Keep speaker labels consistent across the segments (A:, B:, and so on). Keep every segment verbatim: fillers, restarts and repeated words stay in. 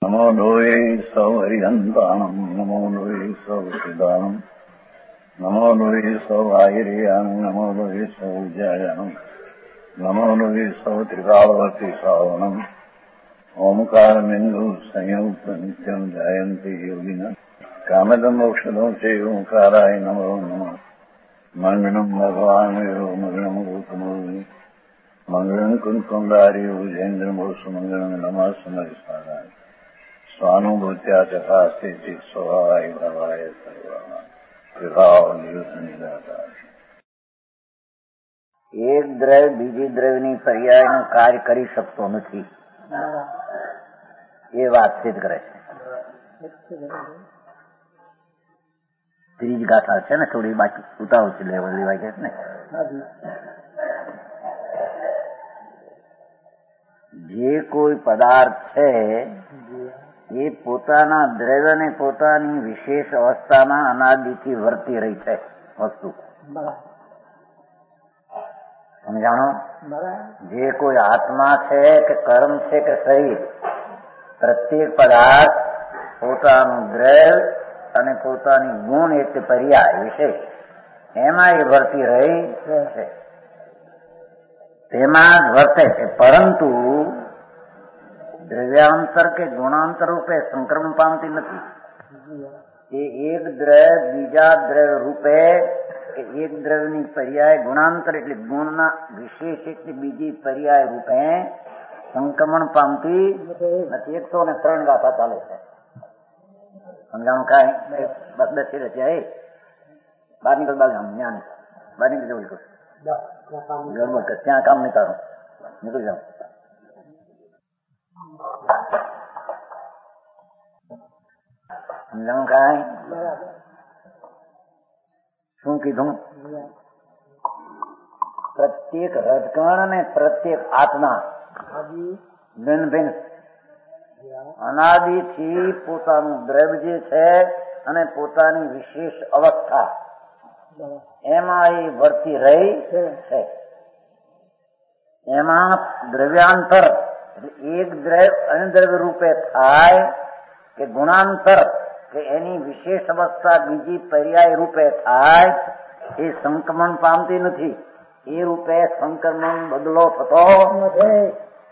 A: નમો લોહે સૌ હરિહંતાણમ નમો લોહે સૌ સિદ્ધાણમ નમો લોહે સૌ આયર્યાણમ નમો લોહે સૌ જયાણમ નમો લોહે સૌ ત્રિકાળવતી શ્રાવણમ ઓમકાર બિંદુ સંયુક્ત નિત્યમ જયંતિ યોગિના કામદમ મોક્ષદો છે ઓંકારાય નમો નમઃ મંગળમ ભગવાન વિરો મંગળમ ગૌતમોની મંગળમ કુંકુંડારી ઉજેન્દ્રમો સુમંગળમ નમઃ સમરિસ્વારાય સ્વાનુભૂત્યા તથા સ્થિતિ સ્વભાવાય ભવાય સર્વમાં વિભાવ નિયુદ્ધ નિરાકાર.
B: એક દ્રવ્ય બીજી દ્રવ્યની પર્યાયનું કાર્ય કરી શકતો નથી એ વાત સિદ્ધ કરે છે. ત્રીજ ગાથા છે ને, થોડી બાકી ઉતાવળ છે લેવલ લેવાય છે ને. જે કોઈ પદાર્થ છે એ પોતાના દ્રવ્યને પોતાની વિશેષ અવસ્થામાં અનાદિથી વર્તી રહી છે વસ્તુ. સમજાણો? જે કોઈ આત્મા છે કે કર્મ છે કે શરીર, પ્રત્યેક પદાર્થ પોતાનું દ્રવ્ય અને પોતાની ગુણ એટલે પર્યાય વિશેષ એમાં એ વર્તી રહી છે, તેમાં જ વર્તે છે. પરંતુ દ્રવ્યાંતર કે ગુણાંતર રૂપે સંક્રમણ પામતી નથી. એ એક દ્રવ્ય બીજા દ્રવ્ય રૂપે કે એક દ્રવ્યની પર્યાય ગુણાંતર એટલે ગુણના વિશેષ એટલે બીજી પર્યાય રૂપે સંક્રમણ પામતી નથી. એકસો ને ત્રણ ગાથા ચાલે છે. સમજાણું? કાંઈ બસ બેસી રહે છે. બહાર નીકળ, બાર જ્ઞાન બહાર નીકળી જવું કરું ગરબડ કર, ત્યાં કામ નહીં તારું, નીકળી જાઉં. સમજાણું? કાંઈ શું કીધું? પ્રત્યેક રજકણ અને પ્રત્યેક આત્મા ભિન્ન ભિન્ન અનાદિથી પોતાનું દ્રવ્ય જે છે અને પોતાની વિશેષ અવસ્થા એમાં એ વર્તી રહી છે. એમાં દ્રવ્યાંતર એક દ્રવ્ય અન્ય દ્રવ્ય રૂપે થાય કે ગુણાંતર કે એની વિશેષ અવસ્થા બીજી પર્યાય રૂપે થાય એ સંક્રમણ પામતી નથી. એ રૂપે સંક્રમણ બદલો થતો નથી.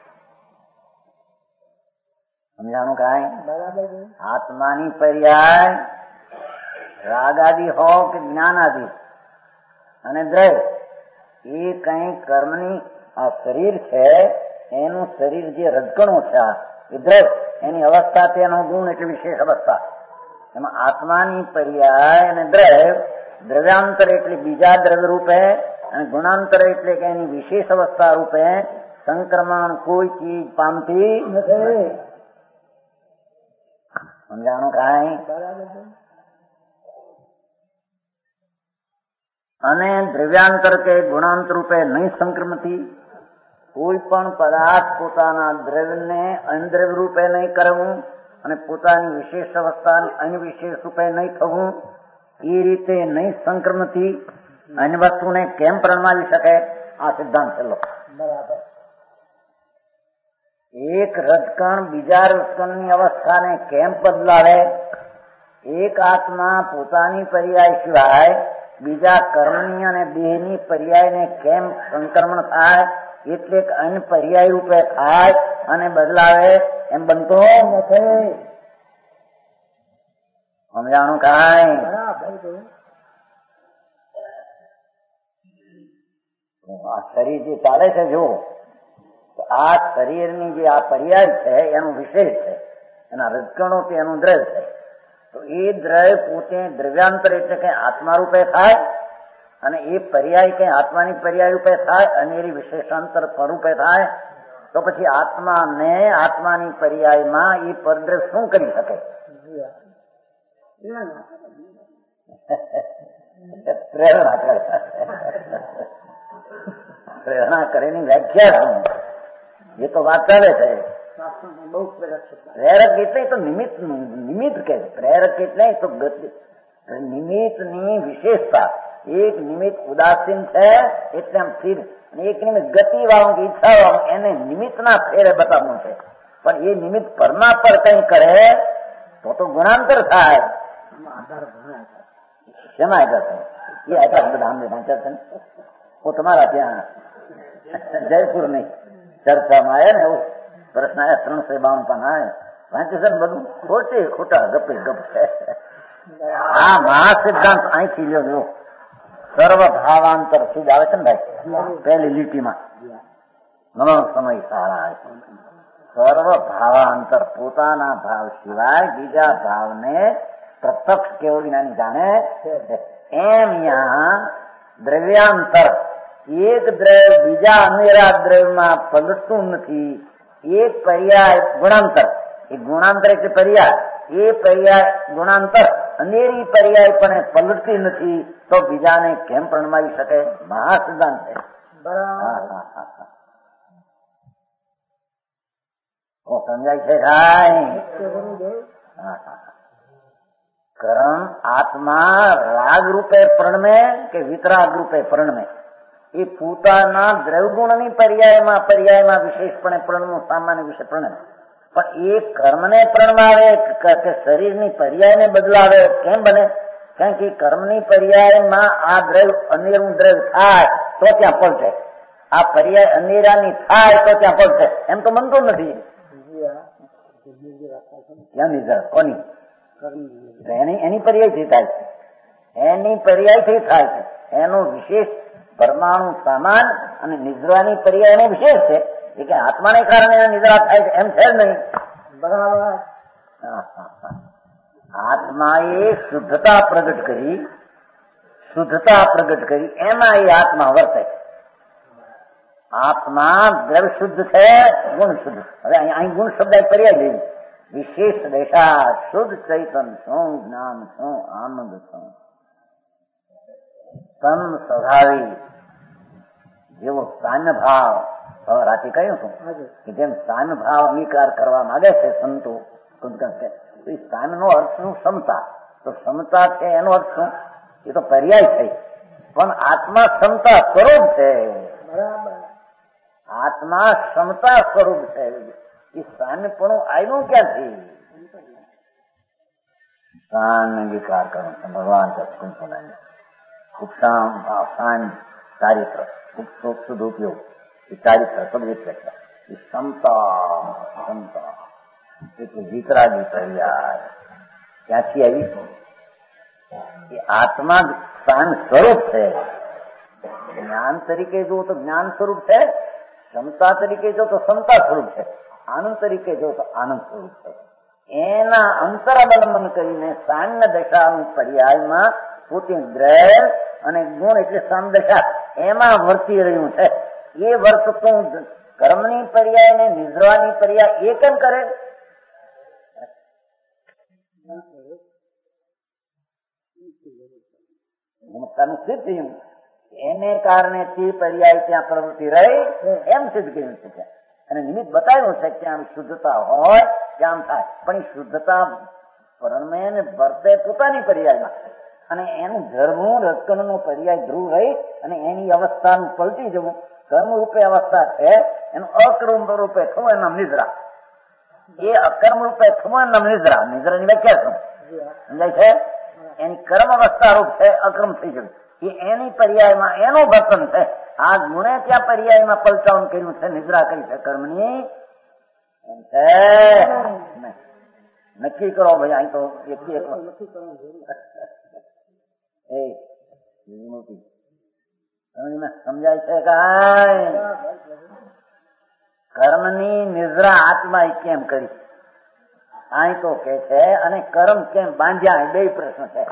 B: સમજાણું? કાંઈ આત્માની પર્યાય રાગાદિ હો કે જ્ઞાનાદિ અને દ્રવ્ય એ કઈ કર્મની આ શરીર છે એનું શરીર જે રજકણો છે એ દ્રવ્ય એની અવસ્થા તેનો ગુણ એટલે વિશેષ અવસ્થા. એમાં આત્માની પર્યાય અને દ્રવ્ય દ્રવ્યાંતર એટલે બીજા દ્રવ્ય રૂપે અને ગુણાંતર એટલે કે એની વિશેષ અવસ્થા રૂપે સંક્રમણ કોઈ ચીજ પામતી નથી. સમજાણું? કાંઈ અને દ્રવ્યાંતર કે ગુણાંતર રૂપે નહીં સંક્રમતી. કોઈ પણ પદાર્થ પોતાના દ્રવ્યને અનદ્રવ્ય રૂપે નહીં કરવું અને પોતાની વિશેષ અવસ્થાને અનવિશેષ રૂપે નહીં થવું, એ રીતે નહીં સંક્રમતી અન્ય વસ્તુને કેમ પ્રમાવી શકે? આ સિદ્ધાંત છેલ્લો. બરાબર. એક રજકણ બીજા રજકણની અવસ્થાને કેમ બદલાવે? એક આત્મા પોતાની પર્યાય સિવાય બીજા કર્મની અને દેહની પર્યાયને કેમ સંક્રમણ થાય એટલે અન્ય પર્યાય રૂપે થાય અને બદલાવે એમ બનતો નથી. સમજાણું? કાંઈ આ શરીર જે ચાલે છે, જો આ શરીરની જે આ પર્યાય છે એનું વિશેષ છે, એના રજકણો કે એનું દ્રવ્ય છે. તો એ દ્રવ્ય પોતે દ્રવ્યાંતર એટલે કઈ આત્મા રૂપે થાય અને એ પર્યાય કઈ આત્માની પર્યાય રૂપે થાય અને એની વિશેષાંતર સ્વરૂપે થાય. તો પછી આત્માને આત્માની પર્યાયમાં એ પરદ્રવ્ય શું કરી શકે? પ્રેરણા કરે. પ્રેરણા કરેની વ્યાખ્યા શું? એ તો વાત ચાલે છે. પ્રેરક એટલે તો નિમિત્ત નિમિત્ત કે પ્રેરક એટલે તો ગતિ નિમિત્તની વિશેષતા. એક નિમિત્ત ઉદાસીન છે એટલે આમ સ્થિર, એક નિમિત્ત ગતિ વાળું કે ઈચ્છા વાળું એને નિમિત્તના ફેરે બતાવવું છે. પણ એ નિમિત્ત પરમા પર કઈ કરે તો તો ગુણાંતર થાય. શેમાં આધાર થાય? એ આધાર બધા અમને વાંચ્યા છે ને. હું તમારા ત્યાં જયપુર ની ચર્ચામાં આવ્યા ને એવું પ્રશ્ન આવ્યા, ત્રણસો બાવન પણ આવ્યા વાંચ્યું છે ને બધું. ખોટે ખોટા ગપે ગપ છે. આ મહાસિદ્ધાંત અહીંથી લ્યો. સર્વ ભાવાંતર સુજ આવે છે ને ભાઈ પહેલી લીટીમાં, ઘણો સમય સારા સર્વ ભાવાંતર, પોતાના ભાવ સિવાય બીજા ભાવને પ્રત્યક્ષ કેવો જ્ઞાની જાણે એમ યહાં દ્રવ્યાંતર, એક દ્રવ્ય બીજા અનેરા દ્રવ્યમાં પલટતું નથી. એક પર્યાય ગુણાંતર, એ ગુણાંતર એટલે પર્યાય, એ પર્યાય ગુણાંતર અનેરી પર્યાય પણ પલટતી નથી તો બીજાને કેમ પ્રણમાવી શકે? મહાસિદ્ધાંત છે. સમજાય છે ભાઈ? કર્મ આત્મા રાગ રૂપે પ્રણમે કે વિતરાગ રૂપે પ્રણમે, એ પોતાના દ્રવગુણની પર્યાયમાં પર્યાયમાં વિશેષપણે પ્રણવું સામાન્ય વિશે પ્રણમે. પણ એ કર્મને પ્રણમાવે કે શરીરની પર્યાયને બદલાવે કેમ બને? કારણ કે કર્મની પર્યાયમાં આ દ્રવ્ય અનેરું દ્રવ્ય થાય તો ત્યાં પલટે, આ પર્યાય અનેરાની થાય તો ત્યાં પલટે. એમ તો બનતું નથી. ક્યાં નિર્ધાર કોની? એની એની પર્યાયથી થાય છે, એની પર્યાયથી થાય છે. એનો વિશેષ પરમાણુ સામાન અને નિદ્રાની પર્યાય એનો વિશેષ છે. એ કે આત્માને કારણે નિદ્રા થાય છે એમ છે જ નહીં. બરાબર. આત્માએ શુદ્ધતા પ્રગટ કરી, શુદ્ધતા પ્રગટ કરી એમાં એ આત્મા વર્તે. આત્મા દ્રવ્ય શુદ્ધ છે, ગુણ શુદ્ધ. હવે અહીં ગુણ શબ્દ પર્યાય લેવી. વિશેષ દેશા શુદ્ધ ચૈતન છું, જ્ઞાન છું, આનંદ છું, તન સ્વભાવી જેવો સામ્ય ભાવ. હવે રાતે કહ્યું છું કે જેમ સામ્ય ભાવ અંગીકાર કરવા માંગે છે સંતો, એ સામ્ય નો અર્થ શું? ક્ષમતા. તો ક્ષમતા છે એનો અર્થ શું? એ તો પર્યાય થઈ, પણ આત્મા ક્ષમતા સ્વરૂપ છે. આત્મા ક્ષમતા સ્વરૂપ છે. એ સામ્યપણું આવ્યું ક્યાંથી? સામ્ય અંગીકાર કરો ભગવાન ખૂબ સામ ચારિત્ર, ખૂબ શુદ્ધ ઉપયોગ. એ ચારિત્ર શબ્દ એટલે એ ક્ષમતા, ક્ષમતા એટલે વિતરાગી પર્યાય ક્યાંથી આવી? એ આત્મા સ્થાન સ્વરૂપ છે. જ્ઞાન તરીકે જો તો જ્ઞાન સ્વરૂપ છે, ક્ષમતા તરીકે જો તો ક્ષમતા સ્વરૂપ છે, આનંદ તરીકે જો તો આનંદ સ્વરૂપ છે. એના અંતર અવલંબન કરીને સામ્ય દશાનું પર્યાયમાં પોતે દ્રવ્ય અને ગુણ એટલે સમદશા એમાં વર્તી રહ્યું છે. એ વર્તતું કર્મની પર્યાય ને નિદ્રાની પર્યાય એ કેમ કરે? સિદ્ધ થયું એને કારણે તે પર્યાય ત્યાં પ્રવૃત્તિ રહી એમ સિદ્ધ કર્યું છે. અને નિમિત્ત બતાવ્યું છે કે આમ શુદ્ધતા હોય ત્યાં થાય, પણ એ શુદ્ધતા પરમે ને વર્તે પોતાની પર્યાયમાં, અને એનું ધર્મનું રસકણનું પર્યાય ધ્રુવ રહી અને એની અવસ્થાનું પલટી જવું કર્મ રૂપે અવસ્થા છે. એનું અકર્મ રૂપે થવું એનું નામ નિદ્રા. એ અકર્મ રૂપે થવું એનું નામ નિદ્રા. નિદ્રાની વ્યાખ્યા શું સમજાય છે? એની કર્મ અવસ્થા રૂપ છે, અક્રમ થઈ જવું. એ એની પર્યાયમાં એનું વર્તન છે. આ ગુણે ત્યાં પર્યાયમાં પલટાવન કર્યું છે, નિદ્રા કરી છે કર્મની. એમ છે નક્કી કરો ભાઈ. અહીં તો એક સમજાય છે કાંઈ? કર્મની નિદ્રા આત્મા કેમ કરી અહીં તો કે છે, અને કર્મ કેમ બાંધ્યા? બે પ્રશ્ન છે.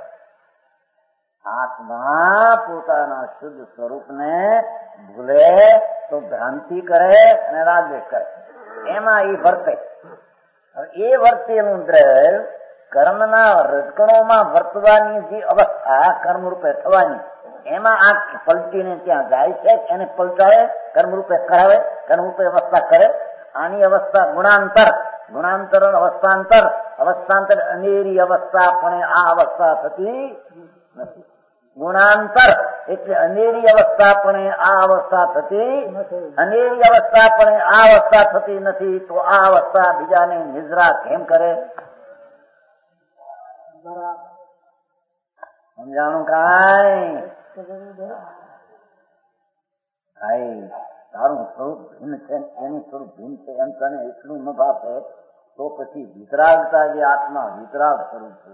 B: આત્મા પોતાના શુદ્ધ સ્વરૂપને ભૂલે તો ભ્રાંતિ કરે અને રાગદ્વેષ કરે, એમાં એ વર્તે. એ વર્તેલું દ્રવ્ય કર્મના રજકણોમાં વર્તવાની જે અવસ્થા કર્મ રૂપે થવાની, એમાં આ પલટીને ત્યાં જાય છે, એને પલટાવે, કર્મ રૂપે કરાવે, કર્મ રૂપે અવસ્થા કરે. આની અવસ્થા ગુણાંતર, ગુણાંતર અવસ્થાંતર, અવસ્થાંતર અનેરી અવસ્થા, પણ આ અવસ્થા થતી નથી. ગુણાંતર એટલે અનેરી અવસ્થા પણ આ અવસ્થા થતી અનેરી અવસ્થા પણ આ અવસ્થા થતી નથી. તો આ અવસ્થા બીજાને નિદ્રા કેમ કરે? સમજાણું કાંઈ? ભાઈ તારું સ્વરૂપ ભિન્ન છે, એનું સ્વરૂપ ભિન્ન છે એમ તને એટલું ન ભાવે તો પછી વિતરાગતા જે આત્મા વિતરાગ સ્વરૂપ છે,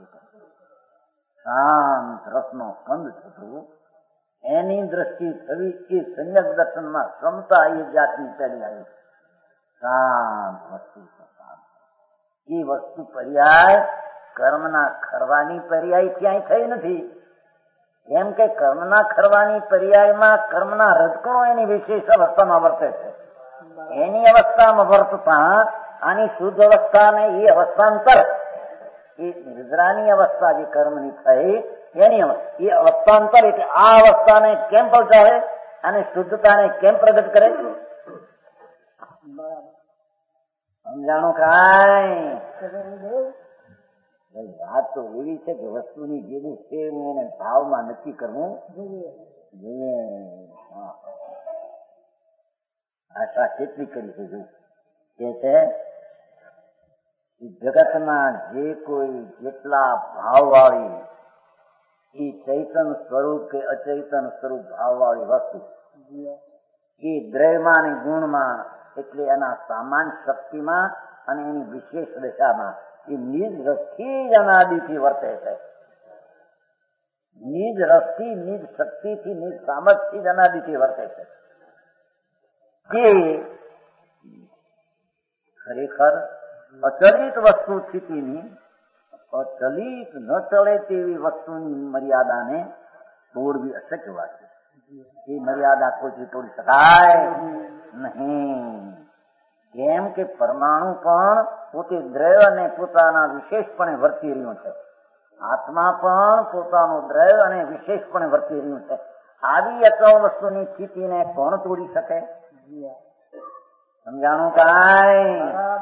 B: શાંત રસનો કંદ થતું, એની દ્રષ્ટિ થવી એ સંયક દર્શનમાં ક્ષમતા એ જાતની ચડી આવી. શાંત વસ્તુ એ વસ્તુ પર્યાય કર્મના ખરવાની પર્યાય ક્યાંય થઈ નથી. કેમ કે કર્મના ખરવાની પર્યાયમાં કર્મના રજકણો એની વિશેષ અવસ્થામાં વર્તે છે. એની અવસ્થામાં વર્તતા આની શુદ્ધ અવસ્થા ને એ અવસ્થાંતર એ નિદ્રાની અવસ્થા જે કર્મની થઈ એની એ અવસ્થાંતર એટલે આ અવસ્થાને કેમ પહોંચાડે અને શુદ્ધતાને કેમ પ્રગટ કરે? સમજાણું કાંઈ? વાત તો એવી છે કે વસ્તુની જેવું છે એને ભાવમાં નક્કી કરવું જોઈએ. આશા કેટલી કરી છે કે છે જગતમાં જે કોઈ જેટલા ભાવ વાળી એ ચૈતન સ્વરૂપ કે અચૈતન સ્વરૂપ ભાવ વાળી વસ્તુ એ દ્રવ્યમાં અને ગુણમાં એટલે એના સામાન્ય શક્તિમાં અને એની વિશેષ દશામાં એ નિજ રસથી જ અનાદિથી વર્તે છે. નિજ રસથી, નિજ શક્તિથી, નિજ સામર્થ્યથી જ અનાદિથી વર્તે છે. કે ખરેખર અચલિત વસ્તુ સ્થિતિની અચલિત ન ચડે તેવી વસ્તુની મર્યાદાને તોડવી અશક્ય વાત છે. એ મર્યાદા કોઈથી તોડી શકાય નહીં. કેમ કે પરમાણુ પણ પોતે દ્રવ્ય અને પોતાના વિશેષપણે વર્તી રહ્યું છે. આત્મા પણ પોતાનું દ્રવ્ય અને વિશેષપણે વર્તી રહ્યું છે. આવી અચળ વસ્તુની સ્થિતિને કોણ તોડી શકે? સમજાણું કાંઈ?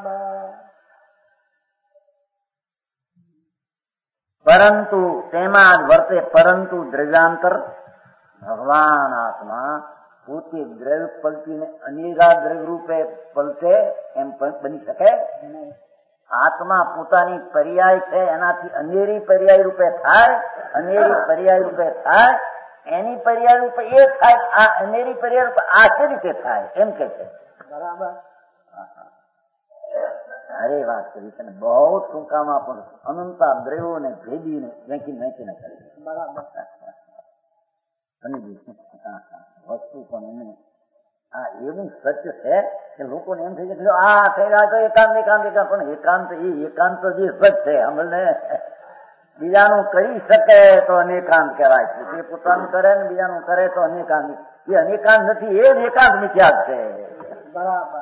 B: પરંતુ તેમાં જ વર્તે. પરંતુ દ્રવ્યાંતર ભગવાન આત્મા પોતે દ્રવ્ય પલટીને અનેરા દ્રવ્ય રૂપે પલટે એમ બની શકે? આત્મા પોતાની પર્યાય છે એનાથી અનેરી પર્યાય રૂપે થાય, અનેરી પર્યાય રૂપે થાય, એની પર્યાય રૂપે એ થાય, આ અનેરી પર્યાય રૂપે આ કે રીતે થાય એમ કે છે. બરાબર. અરે વાત કરી છે ને બહુ ટૂંકામાં પણ અનંતા દ્રવ્યો ને ભેદીને વેંકી વેંકીને કરે. બરાબર. વસ્તુ પણ એને આ એવું સત્ય છે કે લોકોને એમ થઈ જાય આ થઈ રહ્યા તો એકાંત એકાંત એકાંત પણ એકાંત એ એકાંત જે સત્ય છે અમને બીજાનું કરી શકે તો અનેકાંત કહેવાય છે. તે પોતાનું કરે ને બીજાનું કરે તો અનેકાંત. એ અનેકાંત નથી, એ જ એકાંત મિથ્યા છે. બરાબર.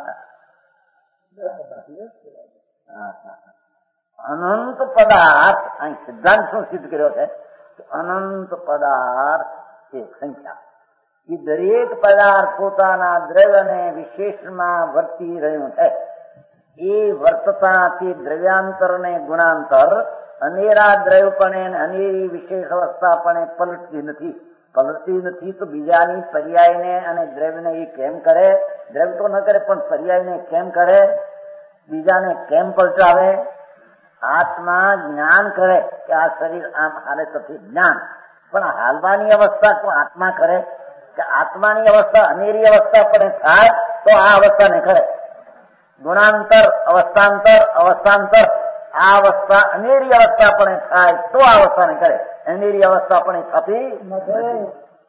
B: અનંત પદાર્થ અહીં સિદ્ધાંત શું સિદ્ધ કર્યો છે? અનંત પદાર્થ એ સંખ્યા એ દરેક પદાર્થ પોતાના દ્રવ્યને વિશેષમાં વર્તી રહ્યું છે. એ વર્તતા તે દ્રવ્યાંતર ને ગુણાંતર અનેરા દ્રવ્યપણે અનેરી વિશેષ અવસ્થાપણે પલટતી નથી. પલટતી નથી તો બીજાની પર્યાયને અને દ્રવ્યને એ કેમ કરે? દ્રવ્ય તો ન કરે પણ પર્યાયને કેમ કરે? બીજાને કેમ પલટાવે? આત્મા જ્ઞાન કરે કે આ શરીર આમ હાલે તો જ્ઞાન, પણ હાલવાની અવસ્થા તો આત્મા કરે કે આત્માની અવસ્થા અનેરી અવસ્થા પણ થાય તો આ અવસ્થાને કરે. ગુણાંતર, અવસ્થાંતર, અવસ્થાંતર આ અવસ્થા અનેરી અવસ્થા પણ થાય તો આ અવસ્થાને કરે. અનેરી અવસ્થા પણ થતી નથી.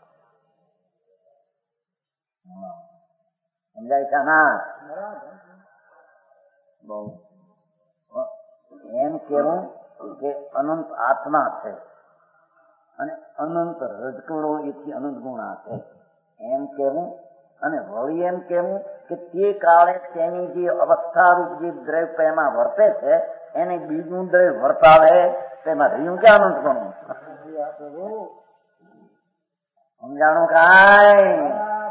B: સમજાય છે ના? બહુ એમ કેવું કે અનંત આત્મા છે અને અનંત રજકણો એથી અનંત ગુણા છે એમ કેવું. અને વળી એમ કેવું કે તે કાળે તેની જે અવસ્થારૂપ જે દ્રવ્ય એમાં વર્તે છે એને બીજું દ્રવ્ય વર્તાવે તેમાં રહ્યું કે અનંત ગુણું. સમજાણું કાંઈ?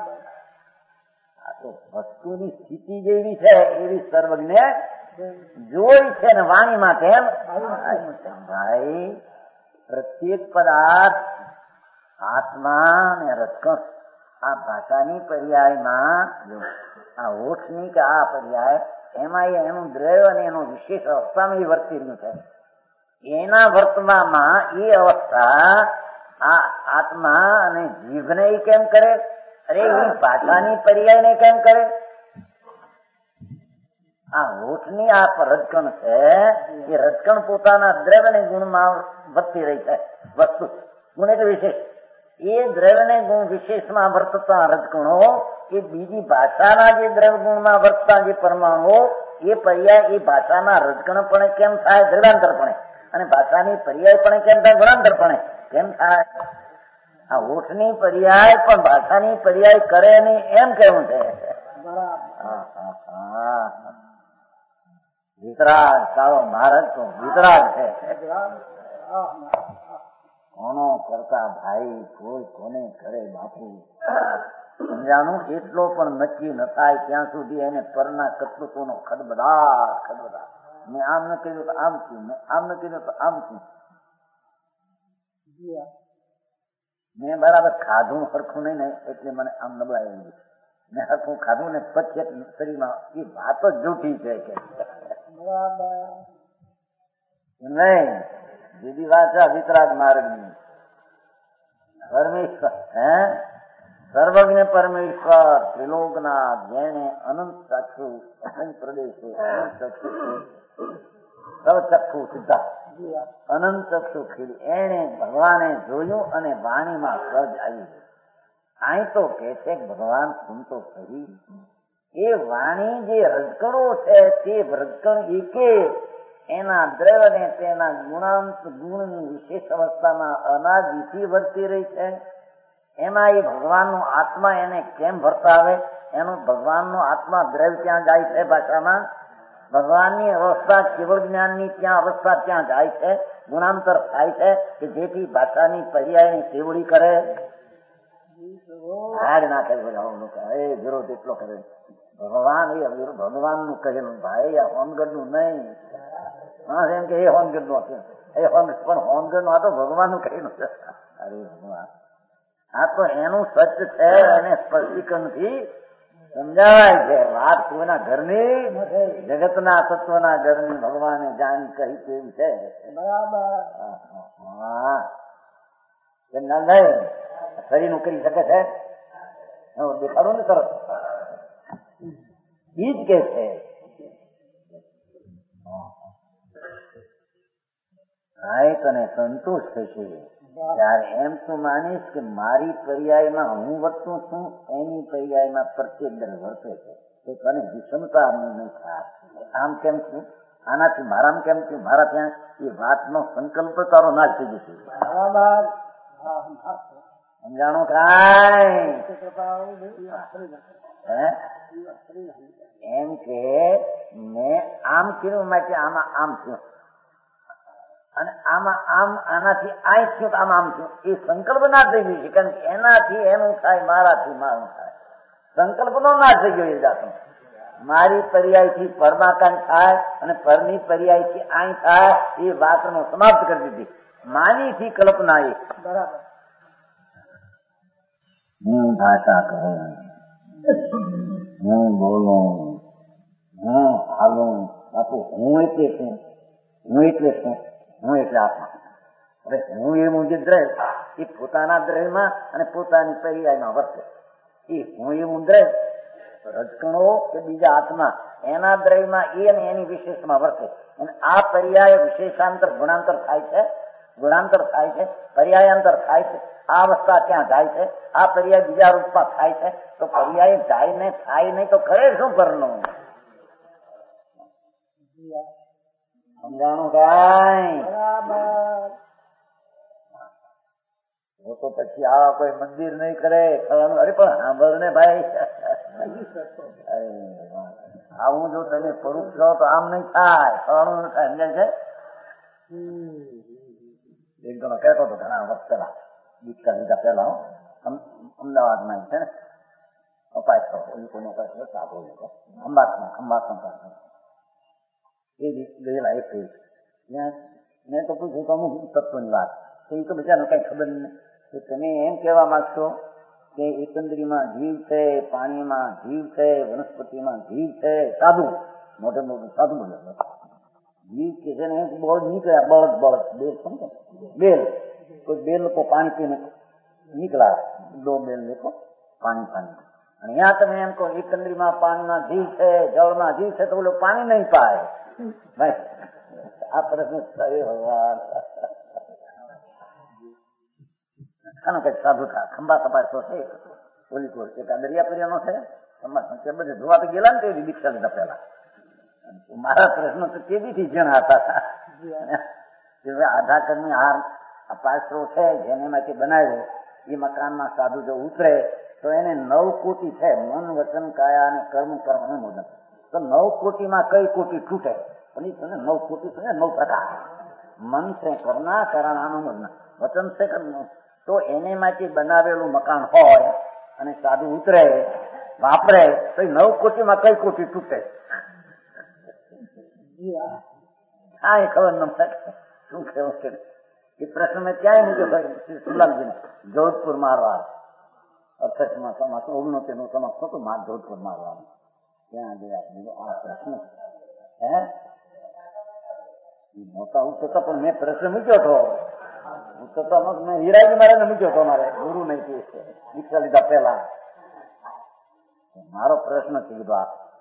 B: આ તો વસ્તુની સ્થિતિ જેવી છે એવી સર્વજ્ઞ જોઈ છે ને વાણીમાં કેમ? ભાઈ પ્રત્યેક પદાર્થ આત્મા ને રજકણ આ ભાષાની પર્યાયમાં જો આ હોઠની કે આ પર્યાય એમાં એનું દ્રવ્ય અને એનું વિશેષ અવસ્થામાં એ વર્તી રહ્યું છે. એના વર્તવામાં એ અવસ્થા આ આત્મા અને જીભને એ કેમ કરે? અરે એ ભાષાની પર્યાયને કેમ કરે? આ હોઠની આ રજકણ છે એ રજકણ પોતાના દ્રવ્ય ને ગુણમાં વર્તી રહી છે. વસ્તુ ગુણ એટલે વિશેષ. એ દ્રવ્યને ગુણ વિશેષમાં વર્તતા રજકણો એ બીજી ભાષાના જે દ્રવ્ય ગુણમાં વર્તતા જે પરમાણુઓ એ પર્યાય એ ભાષાના રજકણ પણ કેમ થાય? દ્રવ્યાંતરપણે. અને ભાષાની પર્યાય પણ કેમ થાય? ગુણાંતરપણે કેમ થાય? આ હોઠની પર્યાય પણ ભાષાની પર્યાય કરે નહીં એમ કેવું છે. વિતરાગ કાળો મહારાજ તો વિતરાગ છે. કોનો કરતા ભાઈ કોઈ કોને કરે બાપુ? સમજાણું? એટલો પણ નક્કી ન થાય ત્યાં સુધી એને પરના કતૃત્વનો ખડબડાટ ખડબડાટ. મેં આમ ન કીધું તો આમ છું, મેં આમ ન કીધું તો આમ છું. મેં બરાબર ખાધું હરખું નહીં ને એટલે મને આમ નબળાય. મેં હરખું ખાધું ને પછી શરીરમાં એ વાત જ જૂઠી છે કે નહીં. બીજી વાત છે વિતરાગ માર્ગની. પરમેશ્વર હે સર્વજ્ઞ પરમેશ્વર ત્રિલોકનાથ જેને અનંત ચક્ષુ અનંત પ્રદેશે અનંત ચક્ષુ સવચક્ષુ સિદ્ધા અનંત ચક્ષુ ખીલી એને ભગવાને જોયું અને વાણીમાં સજ આવી. અહીં તો કે છે ભગવાન સુનતો કરી. એ વાણી જે રજકણો છે તે રજકણ એકે એના દ્રવ્ય ને તેના ગુણાંત ગુણની વિશેષ અવસ્થામાં અનાદિથી વર્તી રહી છે. એમાં એ ભગવાનનો આત્મા એને કેમ વર્તાવે? એનું ભગવાનનો આત્મા દ્રવ્ય ત્યાં જાય છે ભાષામાં. ભગવાનની અવસ્થા કેવળ જ્ઞાનની ત્યાં અવસ્થા ત્યાં જાય છે, ગુણાંતર થાય છે કે જેથી ભાષાની પર્યાયની સેવડી કરે. હાડ નાખે બધા એ વિરોધ એટલો કરે. ભગવાન એ ભગવાન નું કહેલું ભાઈ આ હોનગઢ નું નહીં. હા એમ કે એ હોનગઢ નું હશે એ હોન પણ હોનગઢ નું આ તો ભગવાન નું કહેલું છે. અરે ભગવાન આ તો એનું સત્ય છે એને સ્પષ્ટીકરણ થી સમજાવાય છે. વાત કોઈના ઘરની જગતના તત્વના ઘરની ભગવાને જાણી કહી કેવી છે બરાબર. ના નહીં શરીર નું કરી શકે છે દેખાડું ને તરત ઈ જ કે છે. તને સંતોષ થશે ત્યારે એમ તું માનીશ કે મારી પર્યાયમાં હું વર્તું છું, એની પર્યાયમાં પ્રત્યેક દર વર્તે છે તો તને વિષમતા નહીં થાય. આમ કેમ છું, આનાથી મારામાં કેમ છું, મારા ત્યાં એ વાતનો સંકલ્પ તારો નાશ થઈ જશે. સમજાણું કાંઈ? એમ કે મેં આમ કર્યું માટે આમાં આમ થયું અને આમાં આમ આનાથી આ થયું આમ આમ થયું એ સંકલ્પ ના થઈ ગયું છે. કારણ કે એનાથી એનું થાય, મારાથી મારું થાય. સંકલ્પ નો ના થઈ ગયો એ જાતનો. મારી પર્યાયથી પરમાકાંત થાય અને પરની પર્યાયથી આઈ થાય એ વાતનો સમાપ્ત કરી દીધી. માનીથી કલ્પના એ બરાબર. હું ભાષા કહું, હું બોલું, હું હાલું, બાપુ હું એટલે શું, હું એટલે શું, હું એટલે આત્મા. હવે હું એવું જે દ્રવ્ય એ પોતાના દ્રવ્યમાં અને પોતાની પર્યાયમાં વર્તે. એ હું એવું દ્રવ્ય રજકણો કે બીજા આત્મા એના દ્રવ્યમાં એ અને એની વિશેષમાં વર્તે. અને આ પર્યાય વિશેષાંતર ગુણાંતર થાય છે, ગુણાંતર થાય છે, પર્યાયાંતર થાય છે. આ અવસ્થા ત્યાં જાય છે, આ પર્યાય બીજા રૂપમાં થાય છે. તો પર્યાય જાય ને થાય નહીં તો કરે શું કરનું? સમજાણું કાંઈ? હું તો પછી આવા કોઈ મંદિર નહીં કરે. અરે પણ સાંભળ ને ભાઈ, આવું જો તમે પરુષ છો તો આમ નહીં થાય, થવાનું સમજાય છે. એક જણો કહેતો હતો ઘણા વખત પેલા, દીક્ષા લીધા પેલા અમદાવાદમાં છે ને અપાય છો કોઈનો પાસે સાબો લોકો ખંભાતમાં ખંભાતમાં એ ગયેલા એક ત્યાં મેં તો પૂછ્યું તો અમુક તત્વની વાત તો એ તો બિચારાને કઈ ખબર નહીં. તો તમે એમ કહેવા માંગશો કે એકંદરીમાં જીવ છે, પાણીમાં જીવ છે, વનસ્પતિમાં જીવ છે, સાધુ મોટે મોટું સાધુ બોલે જીવ કે છે ને બળદ નીકળ્યા, બળદ બળદ બેલ સમજો બેલ કોઈ બેલ લોકો પાણી પીને નીકળ્યા, દો બેલ લોકો પાણી પાણી અને અહીંયા તમે એમ કહો એકંદરીમાં પાણીમાં જીવ છે, જળમાં જીવ છે, તો બોલો પાણી નહીં પાય ભાઈ. આ પ્રશ્ન થયો ભગવાન આનો કઈક સાધુ થા ખંભા તપાસો છે ઓલી કોર એક આ દરિયા પર્યાનો છે ખંભા બધે જોવા તો ગયેલા ને તે દીક્ષા લીધા પેલા. મારા પ્રશ્નો તો કેદીથી જણા હતા આધા કર્મી હાર પાસરો છે જેને માંથી બનાવ્યો એ મકાનમાં સાધુ જો ઉતરે તો એને નવ કોટી છે, મન વચન કાયા અને કર્મ કરવાનું મોદન. તો નવ કોટીમાં કઈ કોટી તૂટે? નવ કોટી છે નવ પ્રકાર. મન છે કરના કરણાનું મોદન, વચન છે કર્મ. તો એને માંથી બનાવેલું મકાન હોય અને સાધુ ઉતરે વાપરે તો નવ કોટીમાં કઈ કોટી તૂટે? હા એ ખબર ન શું કેવું છે એ પ્રશ્ન મેં ક્યાંય મૂક્યો સુલામજીને જોધપુર મારવા અઠ્ઠાસીમાં સમાજ ઓગણોતેર નું સમાજ થતું માર જોધપુર મારવાનું ત્યાં ગયા આ પ્રશ્ન હે મોટા ઉઠતો પણ મેં પ્રશ્ન મૂક્યો હતો ઉઠતો મેં હીરાજી મારે મૂક્યો હતો મારે ગુરુ નહીં દીક્ષા લીધા પહેલા મારો પ્રશ્ન છે કીધો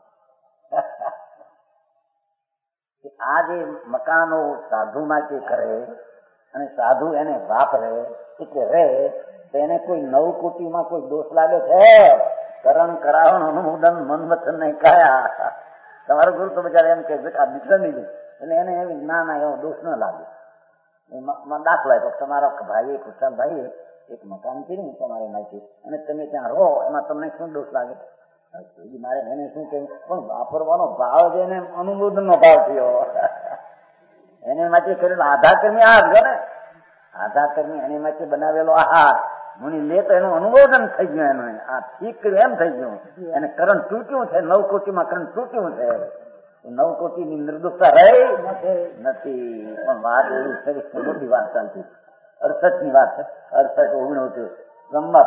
B: આ જે મકાનો સાધુ માટે કરે અને સાધુ એને વાપરે એટલે રે તો એને કોઈ નવ કોટીમાં કોઈ દોષ લાગે છે? કરણ કરાવણ અનુમોદન મન વચન નહીં કાયા. તમારો ગુરુ તો બિચારા એમ કે આ દીક્ષા લીધી એટલે એને એવી ના ના એવો દોષ ન લાગે. દાખલા તો તમારા ભાઈએ કુશાલ ભાઈએ એક મકાન કર્યું તમારે નાખી અને તમે ત્યાં રહો એમાં તમને શું દોષ લાગે? મારે એને શું કહ્યું પણ વાપરવાનો ભાવ જ એને અનુમોદન નો ભાવ થયો. એને માંથી કરેલો આધા કર્મી આ ગયો ને આધા કર્મી એને માંથી બનાવેલો આહાર મુનિ લે તો એનું અનુમોદન થઈ ગયું. એનું આ ઠીક કર્યું એમ થઈ ગયું. એને કરણ તૂટ્યું છે, નવ કોટીમાં કરણ તૂટ્યું છે. નવ કોટી ની નિર્દોષતા રહી નથી. પણ વાત એવી છે મોટી વાત ચાલતી અડસઠ ની વાત છે. અડસઠ ઓગણોતેર સંમત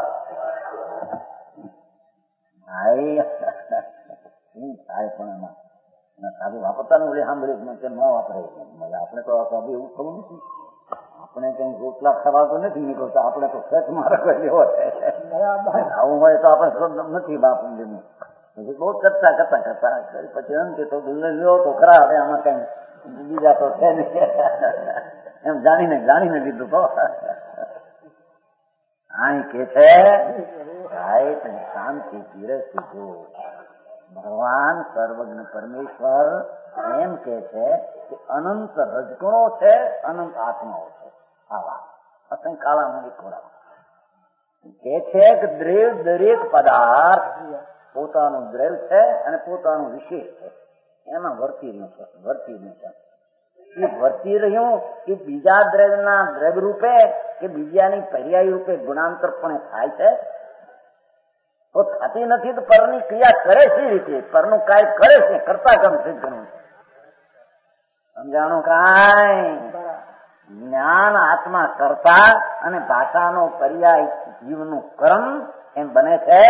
B: સાધુ વાપરતા ને ઓલે સાંભળ્યું કે ન વાપરે. આપણે તો એવું ખબર નથી. આપણે કઈ રોટલા ખાવા તો નથી નીકળતા. આપણે તો સચ મારા લેવો છે. આવું હોય તો આપણે નથી બાપુ પછી બહુ કરતા કરતા કરતા પછી એમ કે તો લ્યો તો ખરા હવે આમાં કઈ બીજા તો છે નહીં એમ જાણીને જાણીને લીધું તો આ કે છે શાંતિ ધીરે સીધો. ભગવાન સર્વજ્ઞ પરમેશ્વર એમ કે છે કે અનંત રજગુણો છે, અનંત આત્માઓ છે. આવા અસંખ્ય કાળામાં એક ખોરાક કે છે કે દ્રવ્ય દરેક પદાર્થ પોતાનું દ્રવ્ય છે અને પોતાનું વિશેષ છે. એમાં વર્તી નું છે વર્તી નું છે એ વર્તી રહ્યું કે બીજા દ્રવ્યના દ્રવ્ય રૂપે કે બીજાની પર્યાય રૂપે ગુણાંતર પણ થાય છે. તો થતી નથી તો પરની ક્રિયા કરે છે રીતે પરનું કાર્ય કરે છે. કરતા કામ સિદ્ધ કરવું સમજાણું કાંઈ જ્ઞાન આત્મા કરતા અને ભાષાનો પર્યાય જીવનું કર્મ એમ બને છે.